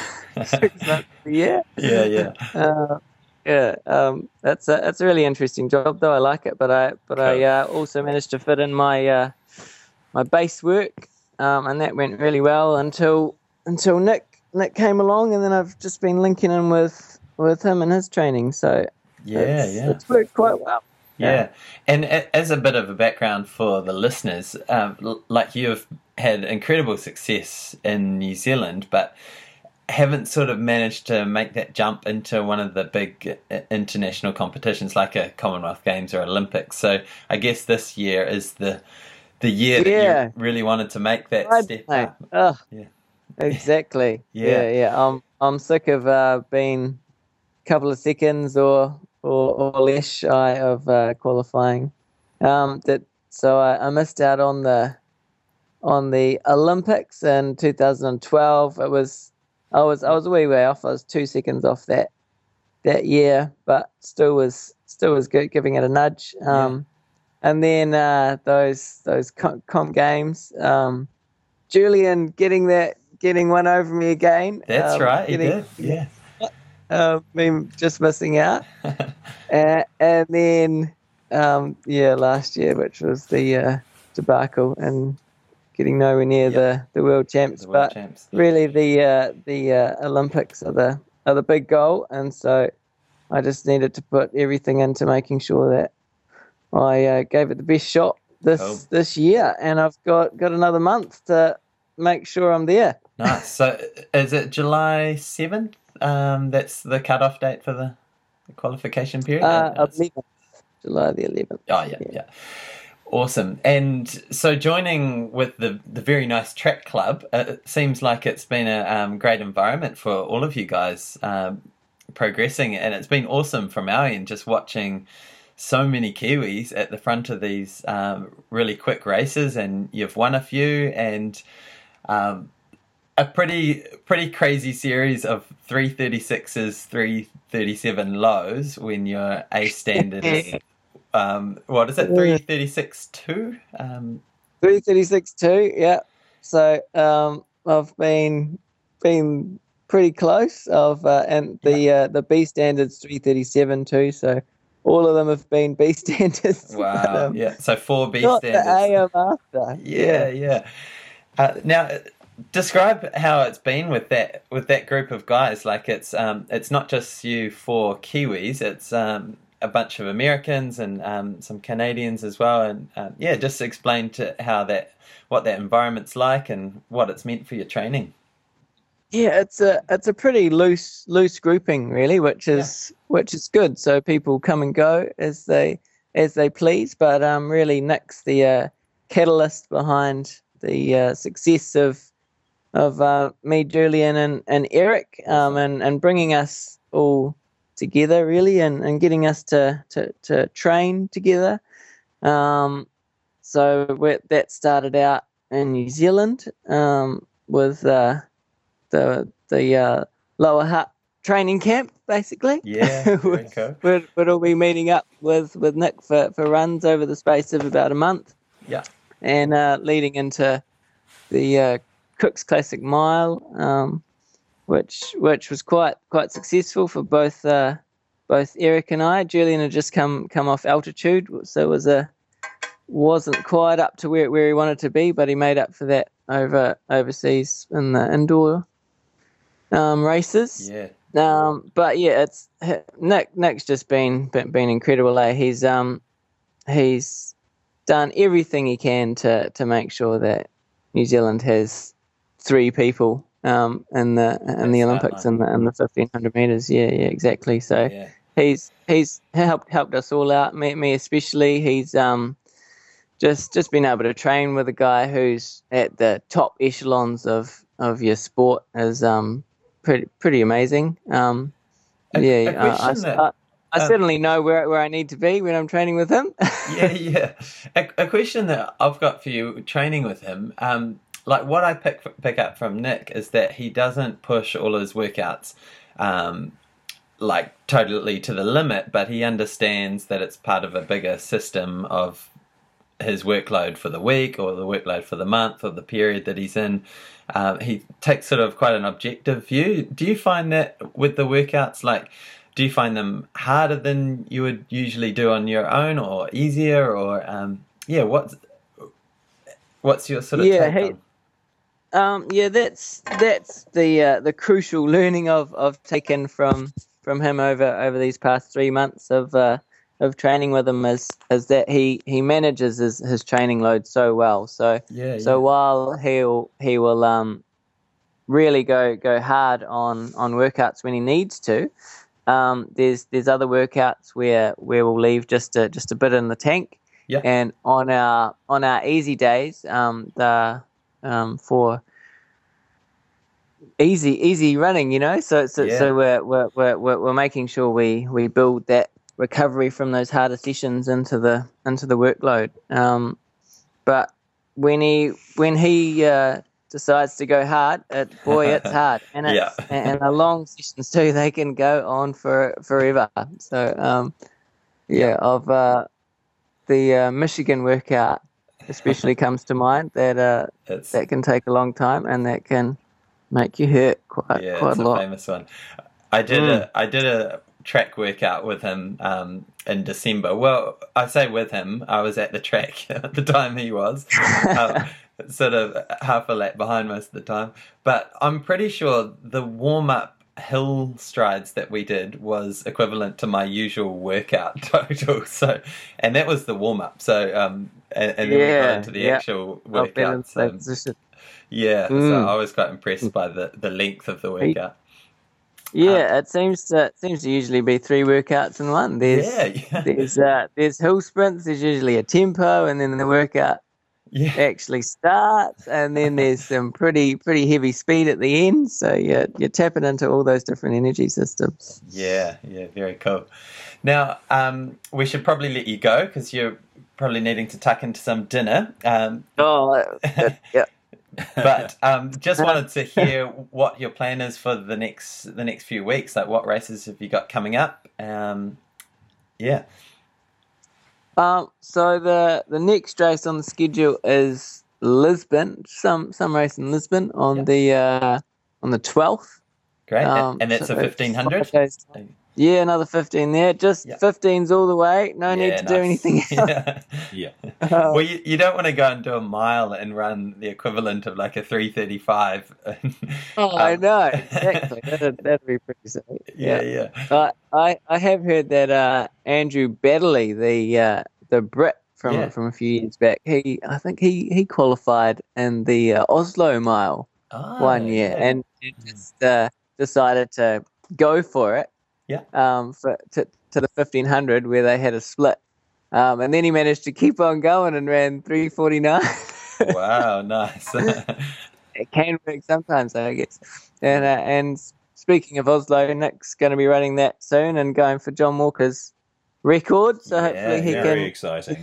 Six months a year. Yeah, yeah. Uh, yeah, um, that's a that's a really interesting job, though. I like it, but I but I Cool. uh, also managed to fit in my uh, my base work, um, and that went really well until until Nick Nick came along, and then I've just been linking in with with him and his training. So Yeah, it's, yeah. it's worked quite well. Yeah, and a- as a bit of a background for the listeners, um, l- like you've had incredible success in New Zealand, but haven't sort of managed to make that jump into one of the big uh, international competitions like a Commonwealth Games or Olympics. So I guess this year is the the year that Yeah. you really wanted to make that Right, step mate. up. Oh, Yeah. exactly. Yeah. yeah, yeah. I'm I'm sick of uh, being a couple of seconds or or, or less shy of uh, qualifying. Um, that so I, I missed out on the on the Olympics in two thousand twelve. It was I was I was a wee way off. I was two seconds off that that year, but still was still was good, giving it a nudge. Um, and then uh, those those comp, comp games, um, Julian getting that getting one over me again. That's um, right, he getting- did. Yeah. Uh, me just missing out. Uh, and then, um, yeah, last year, which was the uh, debacle and getting nowhere near Yep. the, the world champs. The world but champs. really, the uh, the uh, Olympics are the are the big goal, and so I just needed to put everything into making sure that I uh, gave it the best shot this Cool. this year, and I've got got another month to make sure I'm there. Nice. So is it July seventh? Um, that's the cutoff date for the, the qualification period? Uh, It's- eleventh, July the eleventh. Oh, yeah, yeah. Awesome. And so joining with the, the very nice track club, uh, it seems like it's been a um, great environment for all of you guys um, progressing. And it's been awesome from our end just watching so many Kiwis at the front of these um, really quick races. And you've won a few and um, a pretty pretty crazy series of three thirty-sixes, three thirty-seven lows when your A standard is... Um, what is it? Three thirty six two. Um, Three thirty six two. Yeah. So um, I've been been pretty close. Of uh, and the Yeah. uh, the B standard's three thirty-seven too. So all of them have been B standards. Wow. but, um, Yeah. So four B not the standards. A M after. Yeah, yeah. Uh, now, uh, describe how it's been with that with that group of guys. Like, it's um, it's not just you four Kiwis. It's um, a bunch of Americans and um, some Canadians as well. And um, yeah, just explain to how that what that environment's like and what it's meant for your training. Yeah, it's a it's a pretty loose loose grouping really, which is which is good. So people come and go as they as they please. But um, really, Nick's the uh, catalyst behind the uh, success of of uh, me, Julian, and and Eric, um, and and bringing us all together really, and, and getting us to to to train together. Um, so we that started out in New Zealand um, with. Uh, the the uh, Lower Hutt training camp, basically. Yeah, very cool. we'd, we'd all be meeting up with, with Nick for, for runs over the space of about a month. Yeah. And uh, leading into the uh, Cook's Classic Mile, um, which which was quite quite successful for both uh, both Eric and I. Julian had just come come off altitude, so it was a wasn't quite up to where where he wanted to be, but he made up for that over overseas in the indoor um, races. Yeah. Um, but yeah, it's Nick. Nick's just been been, been incredible. Eh? He's um he's done everything he can to to make sure that New Zealand has three people um in the in the Olympics in the in the fifteen hundred meters. Yeah, yeah, exactly. So Yeah. he's he's helped helped us all out. Me, me especially. He's um. Just, just being able to train with a guy who's at the top echelons of, of your sport is um pretty pretty amazing. Um, A- yeah, a uh, I, question that- I, I um, certainly know where where I need to be when I'm training with him. yeah, yeah. A, a question that I've got for you training with him, um, like what I pick pick up from Nick is that he doesn't push all his workouts, um, like totally to the limit, but he understands that it's part of a bigger system of his workload for the week or the workload for the month or the period that he's in. Um, he takes sort of quite an objective view. Do you find that with the workouts, like, do you find them harder than you would usually do on your own, or easier, or um, yeah, what's what's your sort of Yeah, take he- on? um, yeah, that's that's the uh, the crucial learning of of taken from from him over over these past three months of. Uh, of training with him is is that he, he manages his, his training load so well. So Yeah, so yeah. while he'll he will um really go go hard on, on workouts when he needs to, um there's there's other workouts where where we'll leave just a just a bit in the tank. Yeah. And on our on our easy days, um the um for easy easy running, you know. So so Yeah. so we're we're we're we're we're making sure we, we build that recovery from those harder sessions into the into the workload. Um, but when he when he uh, decides to go hard, it, boy, it's hard, and it's, Yeah. and the long sessions too. They can go on for forever. So um, yeah, of uh, the uh, Michigan workout especially comes to mind. That uh, It's that can take a long time, and that can make you hurt quite yeah, quite it's a a lot. famous one. I did Mm. a I did a track workout with him um, in December. Well, I say with him, I was at the track at the time he was, um, sort of half a lap behind most of the time. But I'm pretty sure the warm up hill strides that we did was equivalent to my usual workout total. So, and that was the warm up. So, um, and, and then we got Yeah, into the yeah. actual I've been in workouts. that Um, position. yeah, so Mm. I was quite impressed by the the length of the workout. Yeah, it seems to it seems to usually be three workouts in one. There's Yeah, yeah, there's uh, there's hill sprints. There's usually a tempo, and then the workout yeah. actually starts, and then there's some pretty pretty heavy speed at the end. So you're you're tapping into all those different energy systems. Yeah, yeah, very cool. Now, um, we should probably let you go because you're probably needing to tuck into some dinner. Um, Oh, uh, yeah. but um, just wanted to hear what your plan is for the next the next few weeks. Like, what races have you got coming up? Um, yeah, Um, so the the next race on the schedule is Lisbon. Some some race in Lisbon on Yeah. the uh, on the twelfth Great. Um, and that's so a fifteen hundred? five days time. Yeah, another fifteen there. Just Yep. fifteens all the way. No need Yeah, to do nice. anything else. Yeah. Yeah. Um, Well, you, you don't want to go and do a mile and run the equivalent of like a three thirty-five. oh, I Um, know, exactly. That'd, that'd be pretty silly. Yeah, yeah. Uh, I I have heard that uh, Andrew Baddeley, the uh, the Brit from Yeah. from a few years back, he I think he, he qualified in the uh, Oslo Mile Oh, one year yeah. and just uh, decided to go for it. Yeah. Um, for to to the fifteen hundred where they had a split, um, and then he managed to keep on going and ran three forty nine. Wow, nice. It can work sometimes, I guess. And uh, and speaking of Oslo, Nick's going to be running that soon and going for John Walker's record. So Yeah, hopefully he Very can. exciting.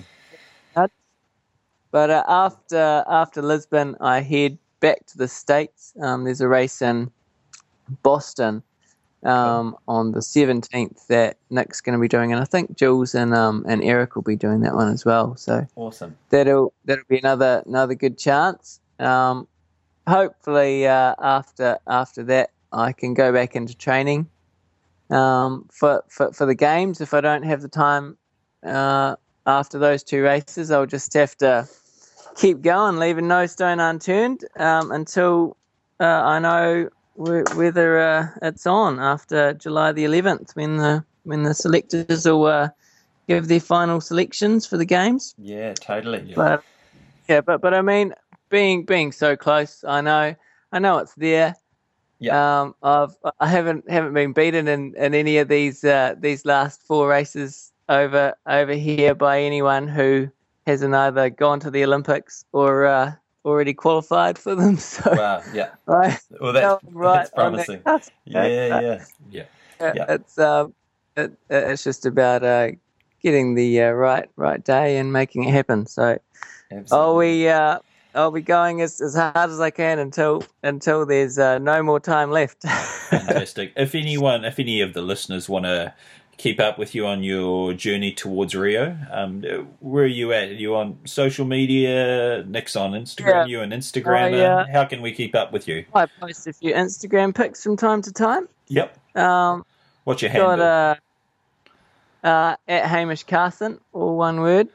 But uh, after after Lisbon, I head back to the States. Um, there's a race in Boston um, on the seventeenth that Nick's going to be doing, and I think Jules and um and Eric will be doing that one as well. So Awesome. that'll that'll be another another good chance. Um, hopefully uh, after after that I can go back into training um, for, for for the games. If I don't have the time uh, after those two races, I'll just have to keep going, leaving no stone unturned um, until uh, I know wh- whether uh, it's on after July the eleventh, when the when the selectors will uh, give their final selections for the games. Yeah, totally. Yeah. But yeah, but but I mean, being being so close, I know I know it's there. Yeah. Um, I've I haven't haven't been beaten in, in any of these uh, these last four races over over here by anyone who hasn't either gone to the Olympics or uh, already qualified for them. So Wow, yeah. I, Well, that's, I'm right that's on that promising. cusp. Yeah, yeah. Yeah. Uh, Yeah. It's um, it, it's just about uh, getting the uh, right right day and making it happen. So Absolutely. I'll be uh, I'll be going as, as hard as I can until until there's uh, no more time left. Fantastic. If anyone, if any of the listeners want to keep up with you on your journey towards Rio, um, where are you at? Are you on social media? Nick's on Instagram. Yeah. You an Instagrammer? I, uh, How can we keep up with you? I post a few Instagram pics from time to time. Yep. Um, What's your got handle? uh, uh, at Hamish Carson, all one word.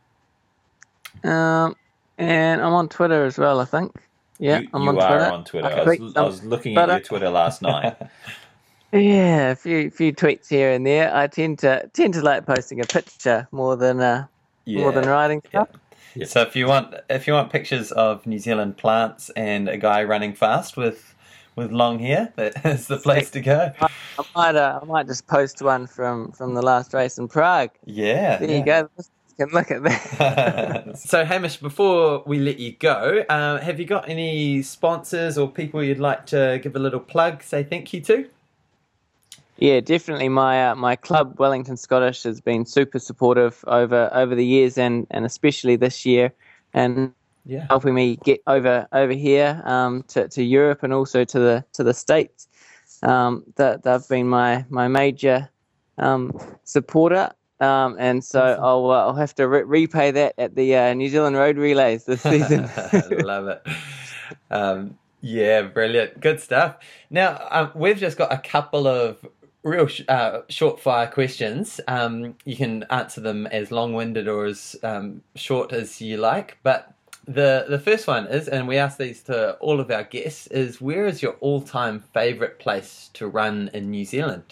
Um, and I'm on Twitter as well, I think. Yeah, you I'm you on are Twitter. on Twitter. I I tweet was, I some- was looking but, at uh, your Twitter last night. Yeah, a few few tweets here and there. I tend to tend to like posting a picture more than uh, more than writing Yeah. stuff. Yeah. So if you want if you want pictures of New Zealand plants and a guy running fast with with long hair, that is the place to go. I might uh, I might just post one from, from the last race in Prague. Yeah. There yeah. you go. You can look at that. So Hamish, before we let you go, uh, have you got any sponsors or people you'd like to give a little plug, say thank you to? Yeah, definitely. My uh, my club, Wellington Scottish, has been super supportive over over the years, and, and especially this year, and Yeah. helping me get over over here um, to to Europe and also to the to the States. Um, that they've been my my major um, supporter, um, and so Awesome. I'll uh, I'll have to re- repay that at the uh, New Zealand Road Relays this season. Love it. Um, yeah, brilliant. Good stuff. Now, um, we've just got a couple of real sh- uh, short fire questions. Um, you can answer them as long-winded or as um, short as you like. But the, the first one is, and we ask these to all of our guests, is where is your all-time favourite place to run in New Zealand?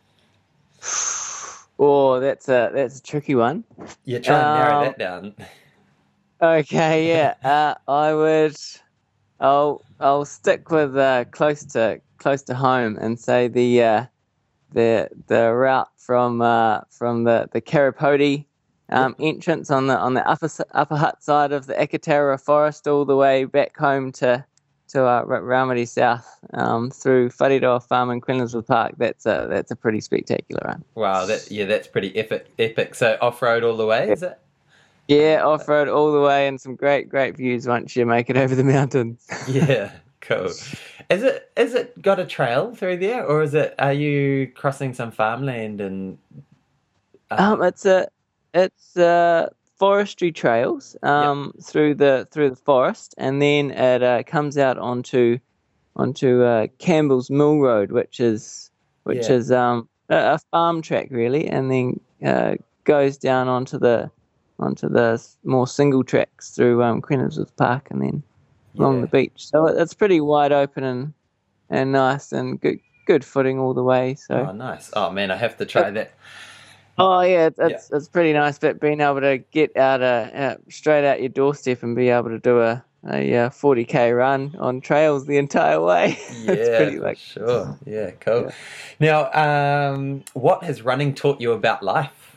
Oh, that's a that's a tricky one. Yeah, try and narrow Um, that down. Okay, yeah. Uh, I would. I'll I'll stick with uh, close to close to home and say the uh, the the route from uh, from the the Karapoti um, entrance on the on the upper s- upper hut side of the Akatara Forest all the way back home to to uh, Ra- Raumati South um, through Whareroa Farm and Quinlanswood Park. That's a that's a pretty spectacular run. Wow, that yeah, that's pretty epic. Epic. So off-road all the way, is it? Yeah, off road all the way and some great great views once you make it over the mountains. Yeah, cool. Is it is it got a trail through there, or is it are you crossing some farmland and? Uh, Um, it's a it's uh, forestry trails um, through the through the forest, and then it uh, comes out onto onto uh, Campbell's Mill Road, which is which Yeah. is um, a, a farm track really, and then uh, goes down onto the onto the more single tracks through um, Quennesworth Park, and then along Yeah. the beach. So it- it's pretty wide open and and nice and good good footing all the way. So. Oh, nice. Oh man, I have to try that. Oh yeah, it's it's, it's pretty nice, but being able to get out uh, uh, straight out your doorstep and be able to do a a uh, forty k run on trails the entire way. Yeah, it's pretty for like sure. Yeah, cool. Yeah. Now, um, what has running taught you about life?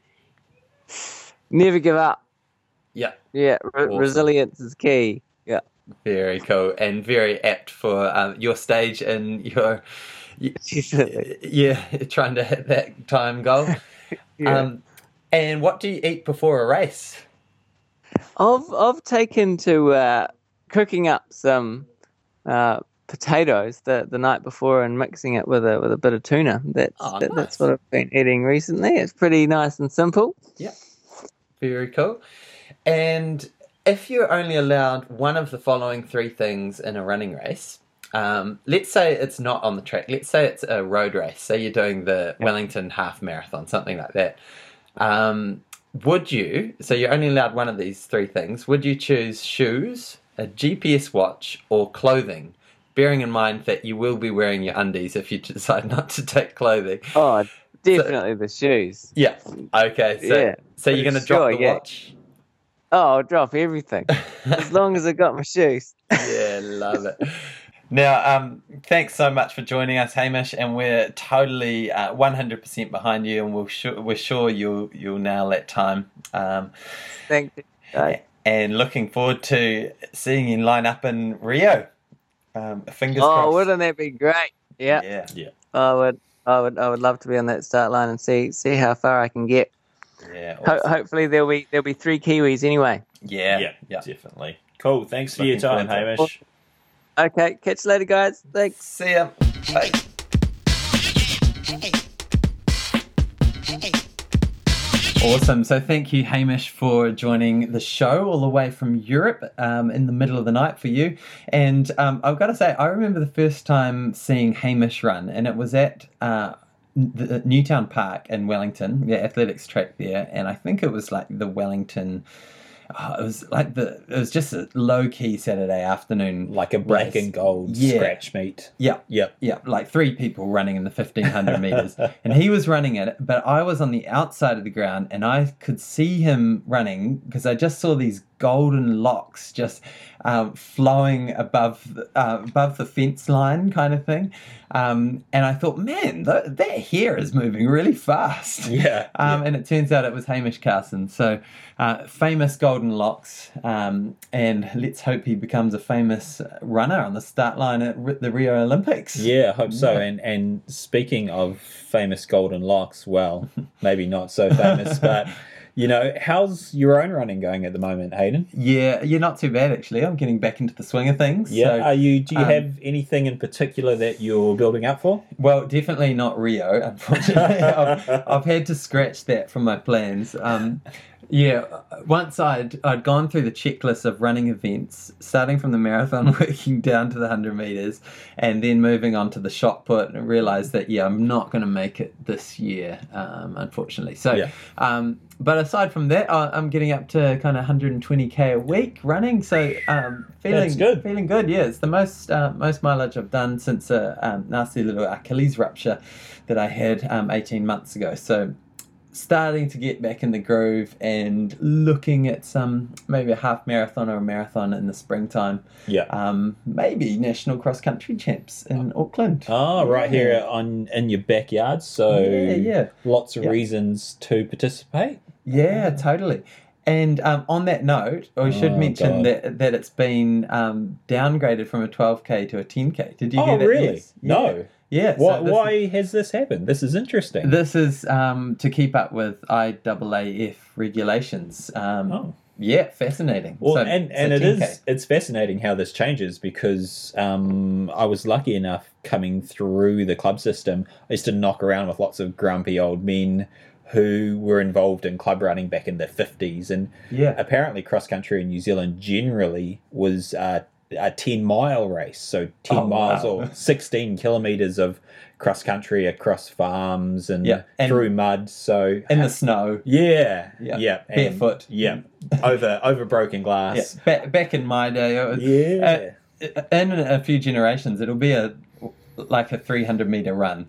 never give up. Yeah, Yeah, re- Awesome. resilience is key. Yeah, very cool and very apt for um, your stage and your definitely. yeah, trying to hit that time goal. Yeah. Um, and what do you eat before a race? I've I've taken to uh, cooking up some uh, potatoes the, the night before and mixing it with a with a bit of tuna. That's Oh, that, nice. that's what I've been eating recently. It's pretty nice and simple. Very cool. And if you're only allowed one of the following three things in a running race, um, let's say it's not on the track. Let's say it's a road race. Say you're doing the Wellington Half Marathon, something like that. Um, would you, so you're only allowed one of these three things, would you choose shoes, a G P S watch, or clothing? Bearing in mind that you will be wearing your undies if you decide not to take clothing. Oh, definitely the shoes. Yeah. Okay. So, Yeah, so you're for going to drop sure, the yeah. watch? Oh, I'll drop everything as long as I got my shoes. Yeah, love it. Now, um, thanks so much for joining us, Hamish, and we're totally uh, one hundred percent behind you, and we'll su- we're sure you'll you'll nail that time. Um, Thank you. guys. and looking forward to seeing you line up in Rio. Um, fingers Oh, crossed. wouldn't that be great? Yeah, Yeah, Yeah. I would. I would. I would love to be on that start line and see see how far I can get. yeah, Ho- awesome. hopefully there'll be there'll be three Kiwis anyway. yeah, Yeah, yeah. definitely. Cool. Thanks for Looking your time, forward to it. Hamish. Okay, catch you later, guys. Thanks. See ya. Bye. Awesome. So thank you, Hamish, for joining the show all the way from Europe um, in the middle of the night for you. And um, I've got to say, I remember the first time seeing Hamish run, and it was at uh, the Newtown Park in Wellington, the athletics track there. And I think it was like the Wellington... Oh, it was like the... It was just a low-key Saturday afternoon. Like a black race. and gold Yeah. scratch meet. Yeah. Yep. Yeah, like three people running in the fifteen hundred meters. And he was running it, but I was on the outside of the ground and I could see him running because I just saw these golden locks just um, flowing above, the- uh, above the fence line kind of thing. Um, and I thought, man, th- that hair is moving really fast. Yeah. Um, And it turns out it was Hamish Carson. So uh, famous golden locks. Um, and let's hope he becomes a famous runner on the start line at Ri- the Rio Olympics. Yeah, I hope so. Yeah. And and speaking of famous golden locks, well, maybe not so famous, but you know, how's your own running going at the moment, Hayden? Yeah, you're not too bad actually. I'm getting back into the swing of things. Yeah. So, Are you? Do you um, have anything in particular that you're building up for? well, definitely not Rio, unfortunately. I've, I've had to scratch that from my plans. Um, yeah, once I'd I'd gone through the checklist of running events, starting from the marathon, working down to the one hundred meters, and then moving on to the shot put, and realised that, yeah, I'm not going to make it this year, um, unfortunately. So, Yeah. um, but aside from that, I- I'm getting up to kind of one hundred twenty k a week running, so um, feeling That's good. feeling good. Yeah, it's the most uh, most mileage I've done since a um, nasty little Achilles rupture that I had um, eighteen months ago. So starting to get back in the groove and looking at some maybe a half marathon or a marathon in the springtime. Yeah. Um, maybe national cross country champs in Auckland. Oh, right Yeah. here on in your backyard. So Yeah, yeah. lots of Yeah. reasons to participate. Yeah, totally. And um, on that note, I should Oh, mention God. that that it's been um, downgraded from a twelve k to a ten k. Did you Oh, hear that? really? news? No. Yeah. so Why, this- why has this happened? This is interesting. This is um, to keep up with I A A F regulations. Um, oh. Yeah, fascinating. Well, So- and, so and it ten K. is it's fascinating how this changes because um, I was lucky enough coming through the club system. I used to knock around with lots of grumpy old men who were involved in club running back in the fifties, and Yeah. apparently cross country in New Zealand generally was uh, a ten mile race, so ten Oh, miles wow. or sixteen kilometers of cross country across farms and, Yeah, and- through mud. So In the snow. yeah, Yeah, yeah, and- barefoot. yeah, over over broken Yeah. glass. Back, back in my day, it was, Yeah, uh, in a few generations, it'll be a like a three hundred meter run.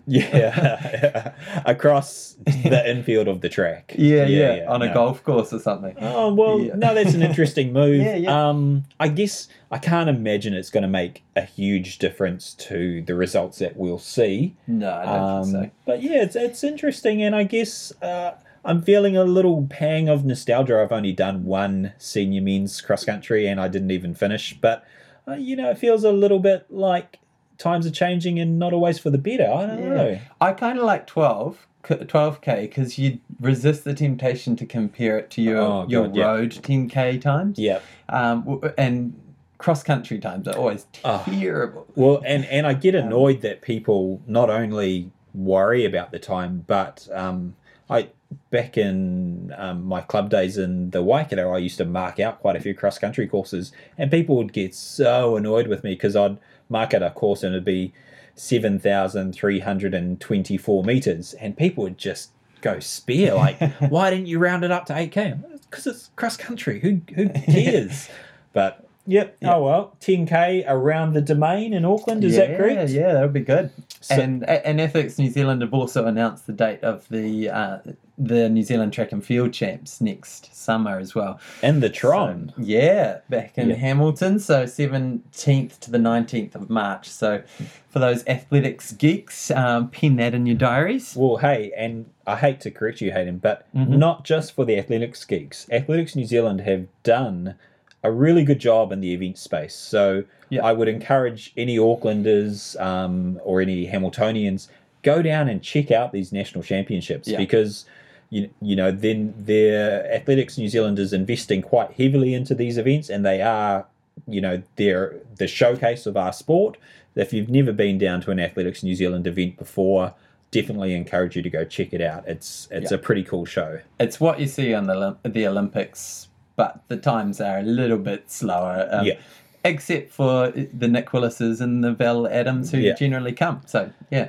yeah, across the infield of the track. Yeah, yeah, on a no. golf course or something. Oh well, Yeah. no, that's an interesting move. Yeah, yeah. Um, I guess I can't imagine it's going to make a huge difference to the results that we'll see. No, I don't Um, think so. But yeah, it's it's interesting, and I guess uh, I'm feeling a little pang of nostalgia. I've only done one senior men's cross country, and I didn't even finish. But uh, you know, it feels a little bit like times are changing and not always for the better. I don't Yeah. know. I kind of like twelve, twelve K because you resist the temptation to compare it to your Oh, your God, yeah. road ten K times. Yeah. Um, w- and cross country times are always Oh. terrible. Well, and, and I get annoyed that people not only worry about the time, but um, I back in um, my club days in the Waikato, I used to mark out quite a few cross country courses, and people would get so annoyed with me because I'd mark out a course and it'd be seven thousand three hundred twenty-four meters, and people would just go spear like, "Why didn't you round it up to eight K?" Because it's cross country. Who who cares? But yep. Yeah. Oh well, ten K around the Domain in Auckland. Is yeah, that correct? Yeah, that would be good. So- and and Ethics New Zealand have also announced the date of the uh, the New Zealand Track and Field Champs next summer as well. And the Tron. So, yeah, back in Yeah. Hamilton, so seventeenth to the nineteenth of March. So for those athletics geeks, um, pin that in your diaries. Well, hey, and I hate to correct you, Hayden, but Mhm. not just for the athletics geeks. Athletics New Zealand have done a really good job in the event space. So Yeah. I would encourage any Aucklanders um, or any Hamiltonians, go down and check out these national championships Yeah. because you, you know then their Athletics New Zealand is investing quite heavily into these events, and they are you know they're the showcase of our sport. If you've never been down to an Athletics New Zealand event before, definitely encourage you to go check it out. It's it's Yeah. a pretty cool show. It's what you see on the Olymp- the Olympics, but the times are a little bit slower. Um, Yeah. Except for the Nick Willises and the Val Adams who Yeah. generally come. So, yeah.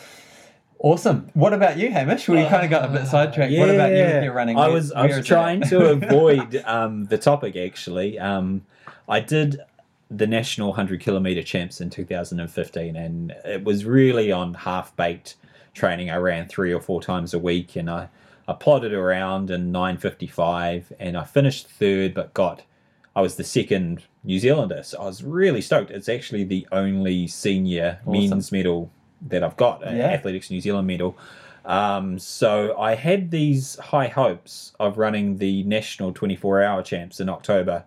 Awesome. What about you, Hamish? We kind of got a bit sidetracked. What about you with your running? I Where- was I where was is it trying at? to avoid um, the topic actually. Um, I did the national one hundred kilometer champs in two thousand fifteen, and it was really on half baked training. I ran three or four times a week, and I, I plodded around in nine fifty-five, and I finished third, but got I was the second New Zealander, so I was really stoked. It's actually the only senior Awesome. men's medal that I've got, an Yeah. Athletics New Zealand medal. Um, so I had these high hopes of running the national twenty-four hour champs in October.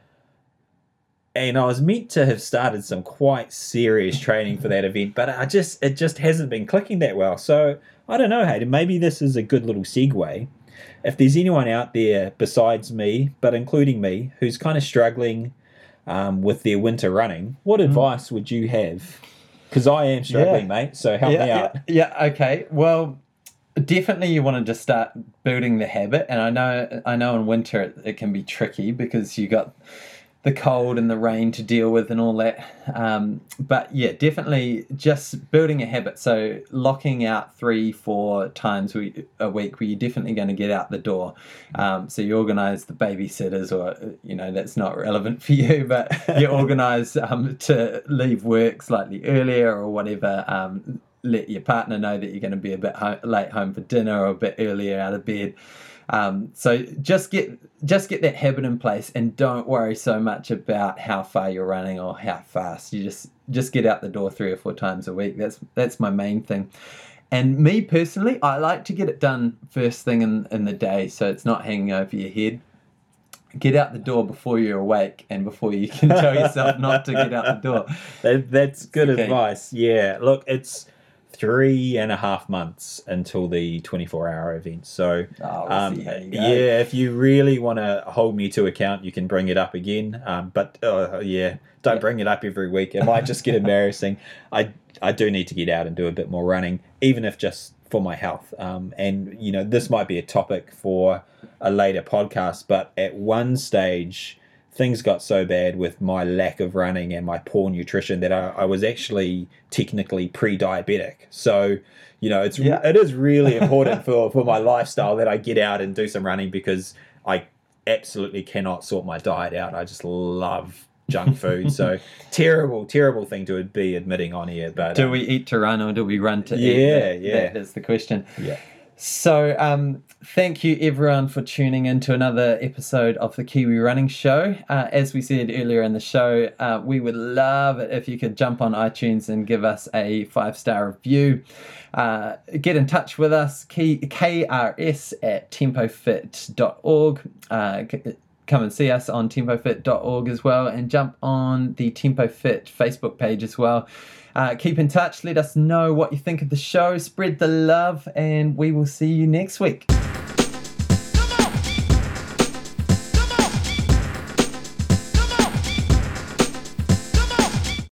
And I was meant to have started some quite serious training for that event, but I just it just hasn't been clicking that well. So I don't know, Hayden, maybe this is a good little segue. If there's anyone out there besides me, but including me, who's kind of struggling um, with their winter running, what advice would you have? Because I am struggling, Yeah. mate, so help yeah, me out. Yeah, yeah, okay. Well, definitely you want to just start building the habit. And I know I know in winter it, it can be tricky because you got the cold and the rain to deal with and all that. Um, but yeah, definitely just building a habit. So locking out three, four times we, a week where you're definitely going to get out the door. Um, so you organise the babysitters, or, you know, that's not relevant for you, but you organise um, to leave work slightly earlier or whatever. Um, let your partner know that you're going to be a bit ho- late home for dinner or a bit earlier out of bed. Um, so just get just get that habit in place, and don't worry so much about how far you're running or how fast. You just just get out the door three or four times a week. That's that's my main thing. And me personally, I like to get it done first thing in, in the day, so it's not hanging over your head. Get out the door before you're awake and before you can tell yourself not to get out the door. That, that's good Okay. advice. Yeah, look, it's three and a half months until the twenty-four hour event. So, Oh, we'll um, see how you go. yeah, if you really want to hold me to account, you can bring it up again. Um, but uh, yeah, don't Yeah. bring it up every week. It might just get embarrassing. I I do need to get out and do a bit more running, even if just for my health. Um, and you know, this might be a topic for a later podcast. But at one stage things got so bad with my lack of running and my poor nutrition that I, I was actually technically pre-diabetic. So, you know, it's Yeah. it is really important for, for my lifestyle that I get out and do some running, because I absolutely cannot sort my diet out. I just love junk food. So terrible, terrible thing to be admitting on here. But Do um, we eat to run or do we run to eat? Yeah, That- yeah. That is the question. yeah. So, um, thank you everyone for tuning in to another episode of the Kiwi Running Show. Uh, as we said earlier in the show, uh, we would love it if you could jump on iTunes and give us a five-star review. Uh, get in touch with us, K- krs at tempofit dot org. Uh, c- come and see us on tempofit dot org as well, and jump on the TempoFit Facebook page as well. Uh, keep in touch. Let us know what you think of the show. Spread the love, and we will see you next week.